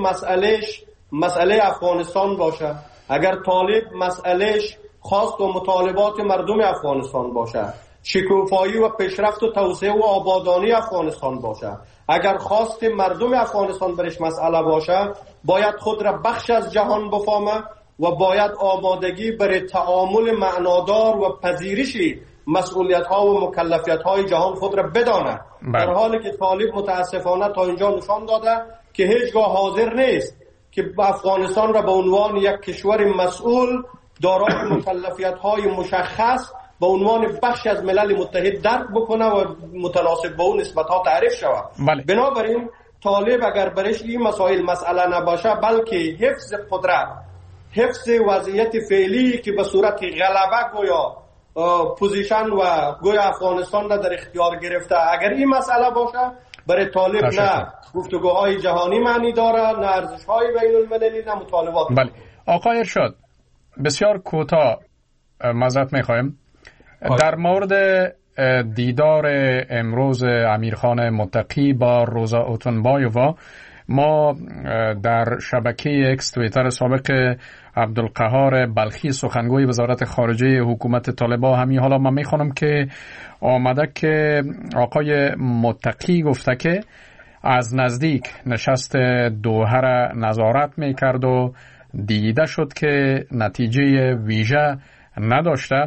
S7: مسئله افغانستان باشه، اگر طالب مسئلهش خواست و مطالبات مردم افغانستان باشه، شکوفایی و پیشرفت و توسعه و آبادانی افغانستان باشه، اگر خواست مردم افغانستان برش مسئله باشه، باید خود را بخش از جهان بفهمه و باید آمادگی برای تعامل معنادار و پذیرش مسئولیت ها و مکلفیت های جهان خود را بدانه. در حالی که طالب متاسفانه تا اینجا نشان داده که هیچگاه حاضر نیست که افغانستان را به عنوان یک کشور مسئول دارای مکلفیت های مشخص به عنوان بخشی از ملل متحد درک بکنه و متناسب با اون نسبت‌ها تعریف شود. بنابراین طالب اگر برش این مسئله نباشه، بلکه حفظ قدرت، حفظ وضعیت فعلی که به صورت غلبه گویا پوزیشن و گویا افغانستان را در اختیار گرفته، اگر این مسئله باشه برای طالب نه گفتگوهای جهانی معنی داره، نه ارزش‌های بین المللی، نه مطالبات.
S4: بله آقای ارشاد، بسیار کوتاه معذرت می‌خوایم در مورد دیدار امروز امیرخان متقی با روزا اوتونبایووا. ما در شبکه اکس توییتر سابق عبدالقهار بلخی سخنگوی وزارت خارجه حکومت طالبان همین حالا من میخوانم که آمده که آقای متقی گفته که از نزدیک نشست دوحه را نظارت میکرد و دیده شد که نتیجه ویژه نداشته.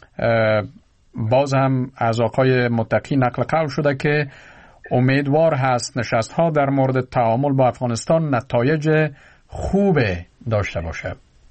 S4: باز هم از آقای متقی نقل قول شده که امیدوار هست نشست ها در مورد تعامل با افغانستان نتایج خوب داشته باشه.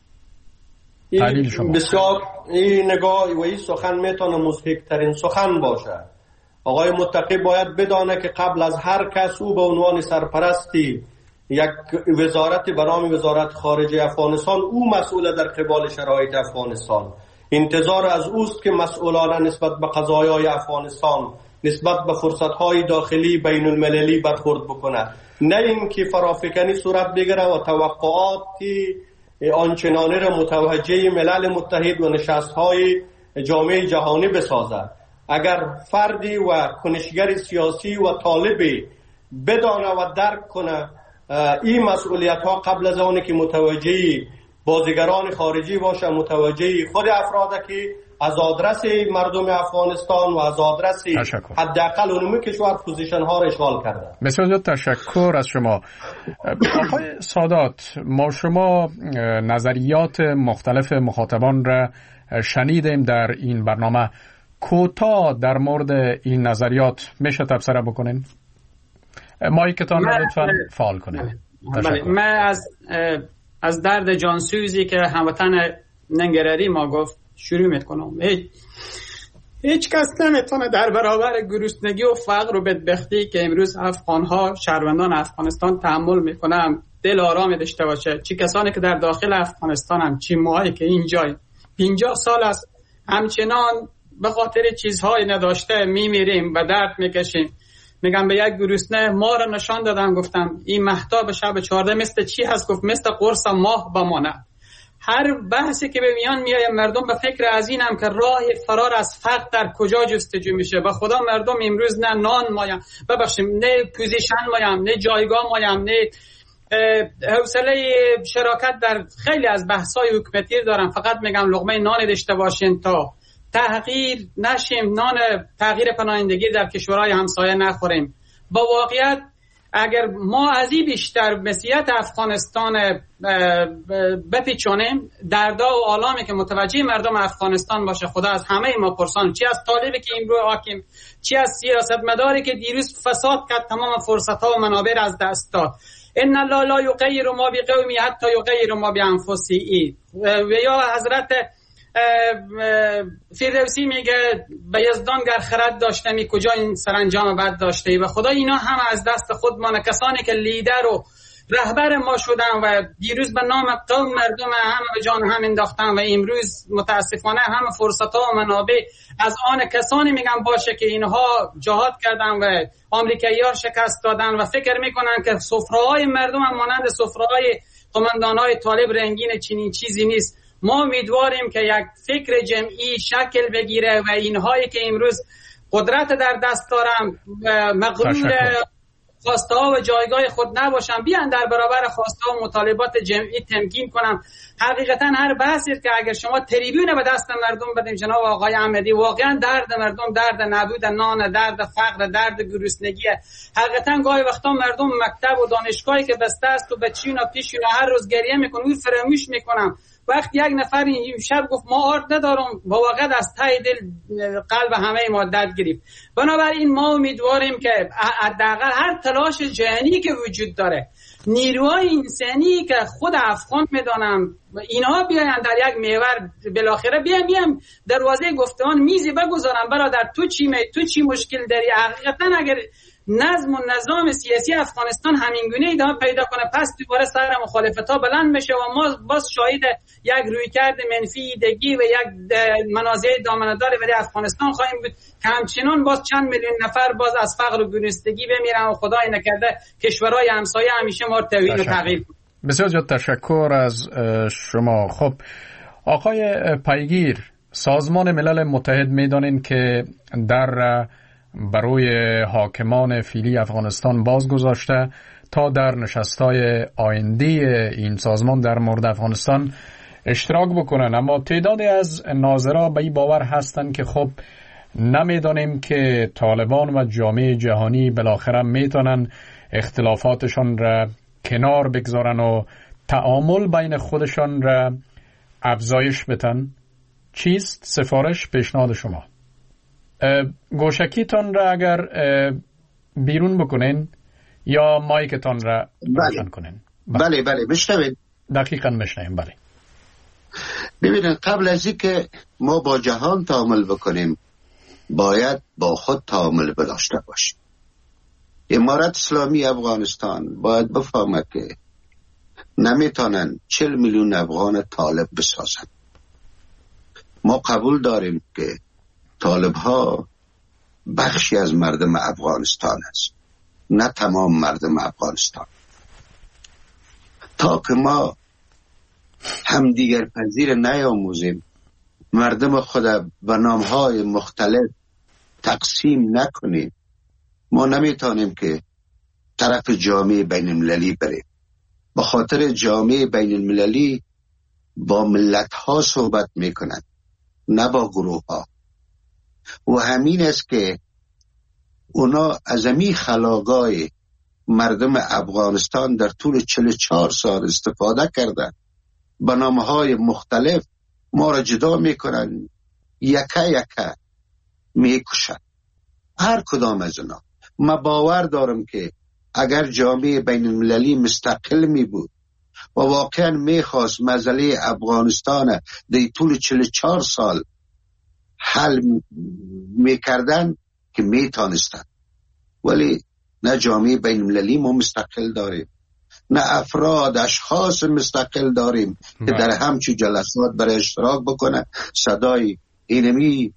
S7: این بسیار این نگاه و این سخن میتونه مضحک ترین سخن باشه. آقای متقی باید بدانه که قبل از هر کس او به عنوان سرپرستی یک وزارت برنامه وزارت خارجه افغانستان او مسئول در قبال شرایط افغانستان. انتظار از اوست که مسئولانه نسبت به قضایای افغانستان، نسبت به فرصت‌های داخلی بین المللی برخورد بکنه، نه اینکه فرافکنی صورت بگیره و توقعاتی آنچنانی را متوجه ملل متحد و نشست‌های جامعه جهانی بسازه. اگر فردی و کنشگر سیاسی و طالبی بدانه و درک کنه این مسئولیت‌ها قبل از آنی که متوجه بازیگران خارجی باشه، متوجه خود افراده که از آدرس مردم افغانستان و از آدرس حداقل علوم کشور پوزیشن ها را اشغال کرده.
S4: بسیار زیاد تشکر از شما. آقای سادات، ما شما نظریات مختلف مخاطبان را شنیدیم در این برنامه. کوتاه در مورد این نظریات میشه تبصره بکنین؟ مایکتان را لطفاً فعال کنین.
S8: بله، من از درد جانسوزی که هموطن ننگره‌ای ما گفت شروع میکنم. هیچ کس نمیتونه در برابر گرسنگی و فقر و بدبختی که امروز افغان‌ها، شهروندان افغانستان تحمل میکنن دل آرام داشته باشه. چه کسانی که در داخل افغانستان هم، چه ماهایی که اینجای 50 سال است همچنان به خاطر چیزهای نداشته میمیریم و درد میکشیم. میگم به یک گرسنه ما را نشان دادم، گفتم این مهتاب شب 14 مثل چی هست؟ گفت مثل قرص ماه بمانه. هر بحثی که به میان میایه مردم به فکر از اینم که راه فرار از فقر در کجا جستجو میشه. به خدا مردم امروز نه نان مایم، ببخشیم، نه پوزیشن مایم، نه جایگاه مایم، نه حوصله شراکت در خیلی از بحث‌های حکومتی دارم. فقط میگم لقمه نان داشته باشین تا تغییر نشیم، نان تغییر پناهندگی در کشورهای همسایه نخوریم. با واقعیت اگر ما از این بیشتر مسیحیت افغانستان بپیچونیم، دردا و آلامی که متوجه مردم افغانستان باشه، خدا از همه ما پرسان، چی از طالبی که امروز حاکم، چی از سیاستمداری که دیروز فساد کرد، تمام فرصت‌ها و منابع از دست داد. ان الله لا یغیر ما بقومی حتی یغیر ما بانفسهم. و یا حضرت فردوسی میگه به یزدان گر خرد داشته می کجا این سرانجام بد داشته. و خدا اینا هم از دست خود ما، کسانی که لیدر و رهبر ما شدن و دیروز به نام قوم مردم هم به جان هم انداختن و امروز متاسفانه هم فرصت ها و منابع از آن کسانی میگن باشه که اینها جهاد کردن و آمریکایی‌ها شکست دادن و فکر میکنن که سفره‌های مردم هم مانند سفره‌های قماندان‌های طالب رنگین چنین چیزی نیست. ما امیدواریم که یک فکر جمعی شکل بگیره و اینهایی که امروز قدرت در دست دارن مغرور خواسته ها و جایگاه خود نباشن، بیان در برابر خواسته ها و مطالبات جمعی تمکین کنن. حقیقتا هر بحثی که اگر شما تریبیون به دست مردم بدیم جناب آقای احمدی، واقعا درد مردم درد نبود نان، درد فقر، درد گرسنگی. حقیقتا گاهی وقتا مردم مکتب و دانشگاهی که بسته است و بچینا پیشونا هر روز گریه میکنن، فراموش میکنن وقت یک نفر این شب گفت ما آرد ندارم، با واقع از ته دل قلب همه ما درد گرفت. بنابراین ما امیدواریم که حداقل هر تلاش جهانی که وجود داره، نیروهای انسانی که خود افغان میدانم اینها بیاین در یک محور بالاخره بیایم دروازه گفتمان میزی بگذارم برادر تو چی مشکل داری. حقیقتا اگر نظم و نظام سیاسی افغانستان همینگونه ادامه پیدا کنه، پس دوباره سر مخالفت‌ها بلند میشه و ما باز شاهد یک رویکرد منفی دگی و یک منازع دامنه‌دار برای افغانستان خواهیم بود که همچنان باز چند میلیون نفر باز از فقر و گرسنگی بمیرن و خدای نکرده کشورهای همسایه همیشه ما رو توهین و تغییر کنه.
S4: بسیار زیاد تشکر از شما. خب آقای پیگیر، سازمان ملل متحد میدانین که در برای حاکمان فعلی افغانستان باز گذاشته تا در نشست‌های آیندی این سازمان در مورد افغانستان اشتراک بکنن، اما تعدادی از ناظرها به این باور هستند که خب نمیدانیم که طالبان و جامعه جهانی بالاخره میتونن اختلافاتشان را کنار بگذارن و تعامل بین خودشان را افزایش بدن. چیست سفارش پیشنهاد شما؟ گوشکیتان را اگر بیرون بکنین یا مایکتان را روشن کنین.
S9: بله بشنوید.
S4: دقیقاً بشنویم. بله.
S9: ببینید، قبل از اینکه ما با جهان تعامل بکنیم باید با خود تعامل داشته باشیم. امارت اسلامی افغانستان باید بفهمه که نمیتونن 40 میلیون افغان طالب بسازن. ما قبول داریم که طالب ها بخشی از مردم افغانستان است، نه تمام مردم افغانستان. تا که ما همدیگر پذیر نیاموزیم، مردم خود به نامهای مختلف تقسیم نکنیم، ما نمیتونیم که طرف جامعه بین المللی بریم. به خاطر جامعه بین المللی با ملت ها صحبت میکنن، نه با گروه ها. و همین است که اونا از امی خلاقای مردم افغانستان در طول 44 سال استفاده کردن، به نامهای مختلف ما را جدا میکنن، یکه میکشن هر کدام از اونا. ما باور دارم که اگر جامعه بین المللی مستقل می بود و واقعا میخواست مسئله افغانستان در طول 44 سال حل میکردن که میتونستن، ولی نه جامعه بین المللی ما مستقل داریم، نه افراد اشخاص مستقل داریم که در همچو جلسات برای اشتراک بکنه. صدای اینمی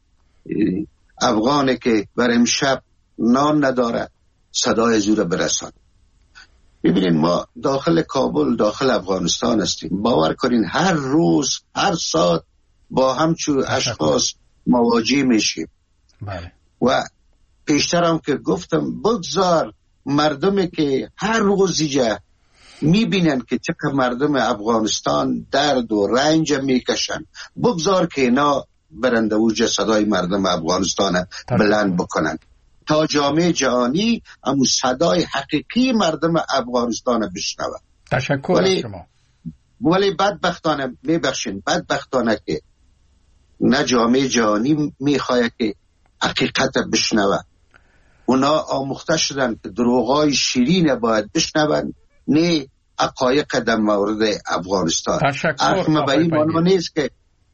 S9: افغانه که بر امشب نان نداره صدای زور برسان. ببینید، ما داخل کابل، داخل افغانستان هستیم. باور کنین هر روز هر ساعت با همچو اشخاص مواجه میشیم. و پیشترم که گفتم بگذار مردمی که هر روز اینجا میبینن که چقدر مردم افغانستان درد و رنج میکشن، بگذار که اینا برنده اوج صدای مردم افغانستان بلند بکنن تا جامعه جهانی همون صدای حقیقی مردم افغانستان بشنوه.
S4: تشکر از شما.
S9: ولی بدبختانه بدبختانه که نه جامعه جهانی میخواه که حقیقت بشنوه. اونا آموخته شدن که دروغای شیرین باید بشنون، نه حقایق در مورد افغانستان.
S4: تشکر.
S9: به این معنی نیست که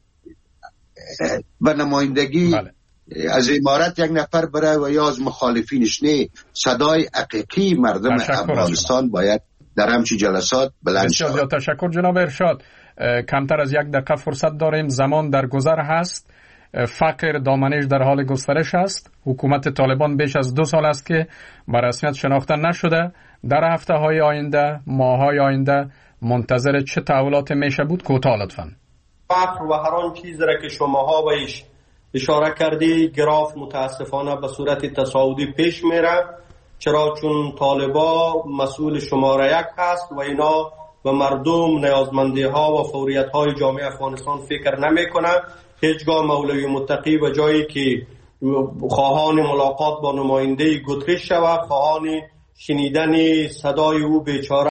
S9: به نمایندگی از امارت یک نفر بره و یا از مخالفینش، نه، صدای حقیقی مردم افغانستان باید در همچین جلسات بلند شود.
S4: بسیار تشکر جناب ارشاد. کمتر از 1 دقیقه فرصت داریم. زمان در گذر هست، فقر دامنش در حال گسترش است. حکومت طالبان بیش از 2 سال است که به رسمیت شناخته نشده. در هفته های آینده، ماه های آینده منتظر چه تحولاتی میشه بود؟ کوتاه لطفاً.
S7: فقر و هر آن چیزی را که شماها بهش اشاره کردی، گراف متاسفانه به صورت تصاعدی پیش میره. چرا؟ چون طالبا مسئول شماره 1 هست و اینا به مردم نیازمندی ها و فوریت های جامعه افغانستان فکر نمیکنه. هیچگاه مولوی متقی و جایی که خواهان ملاقات با نماینده گوترش شود، خواهان شنیدن صدای او بیچاره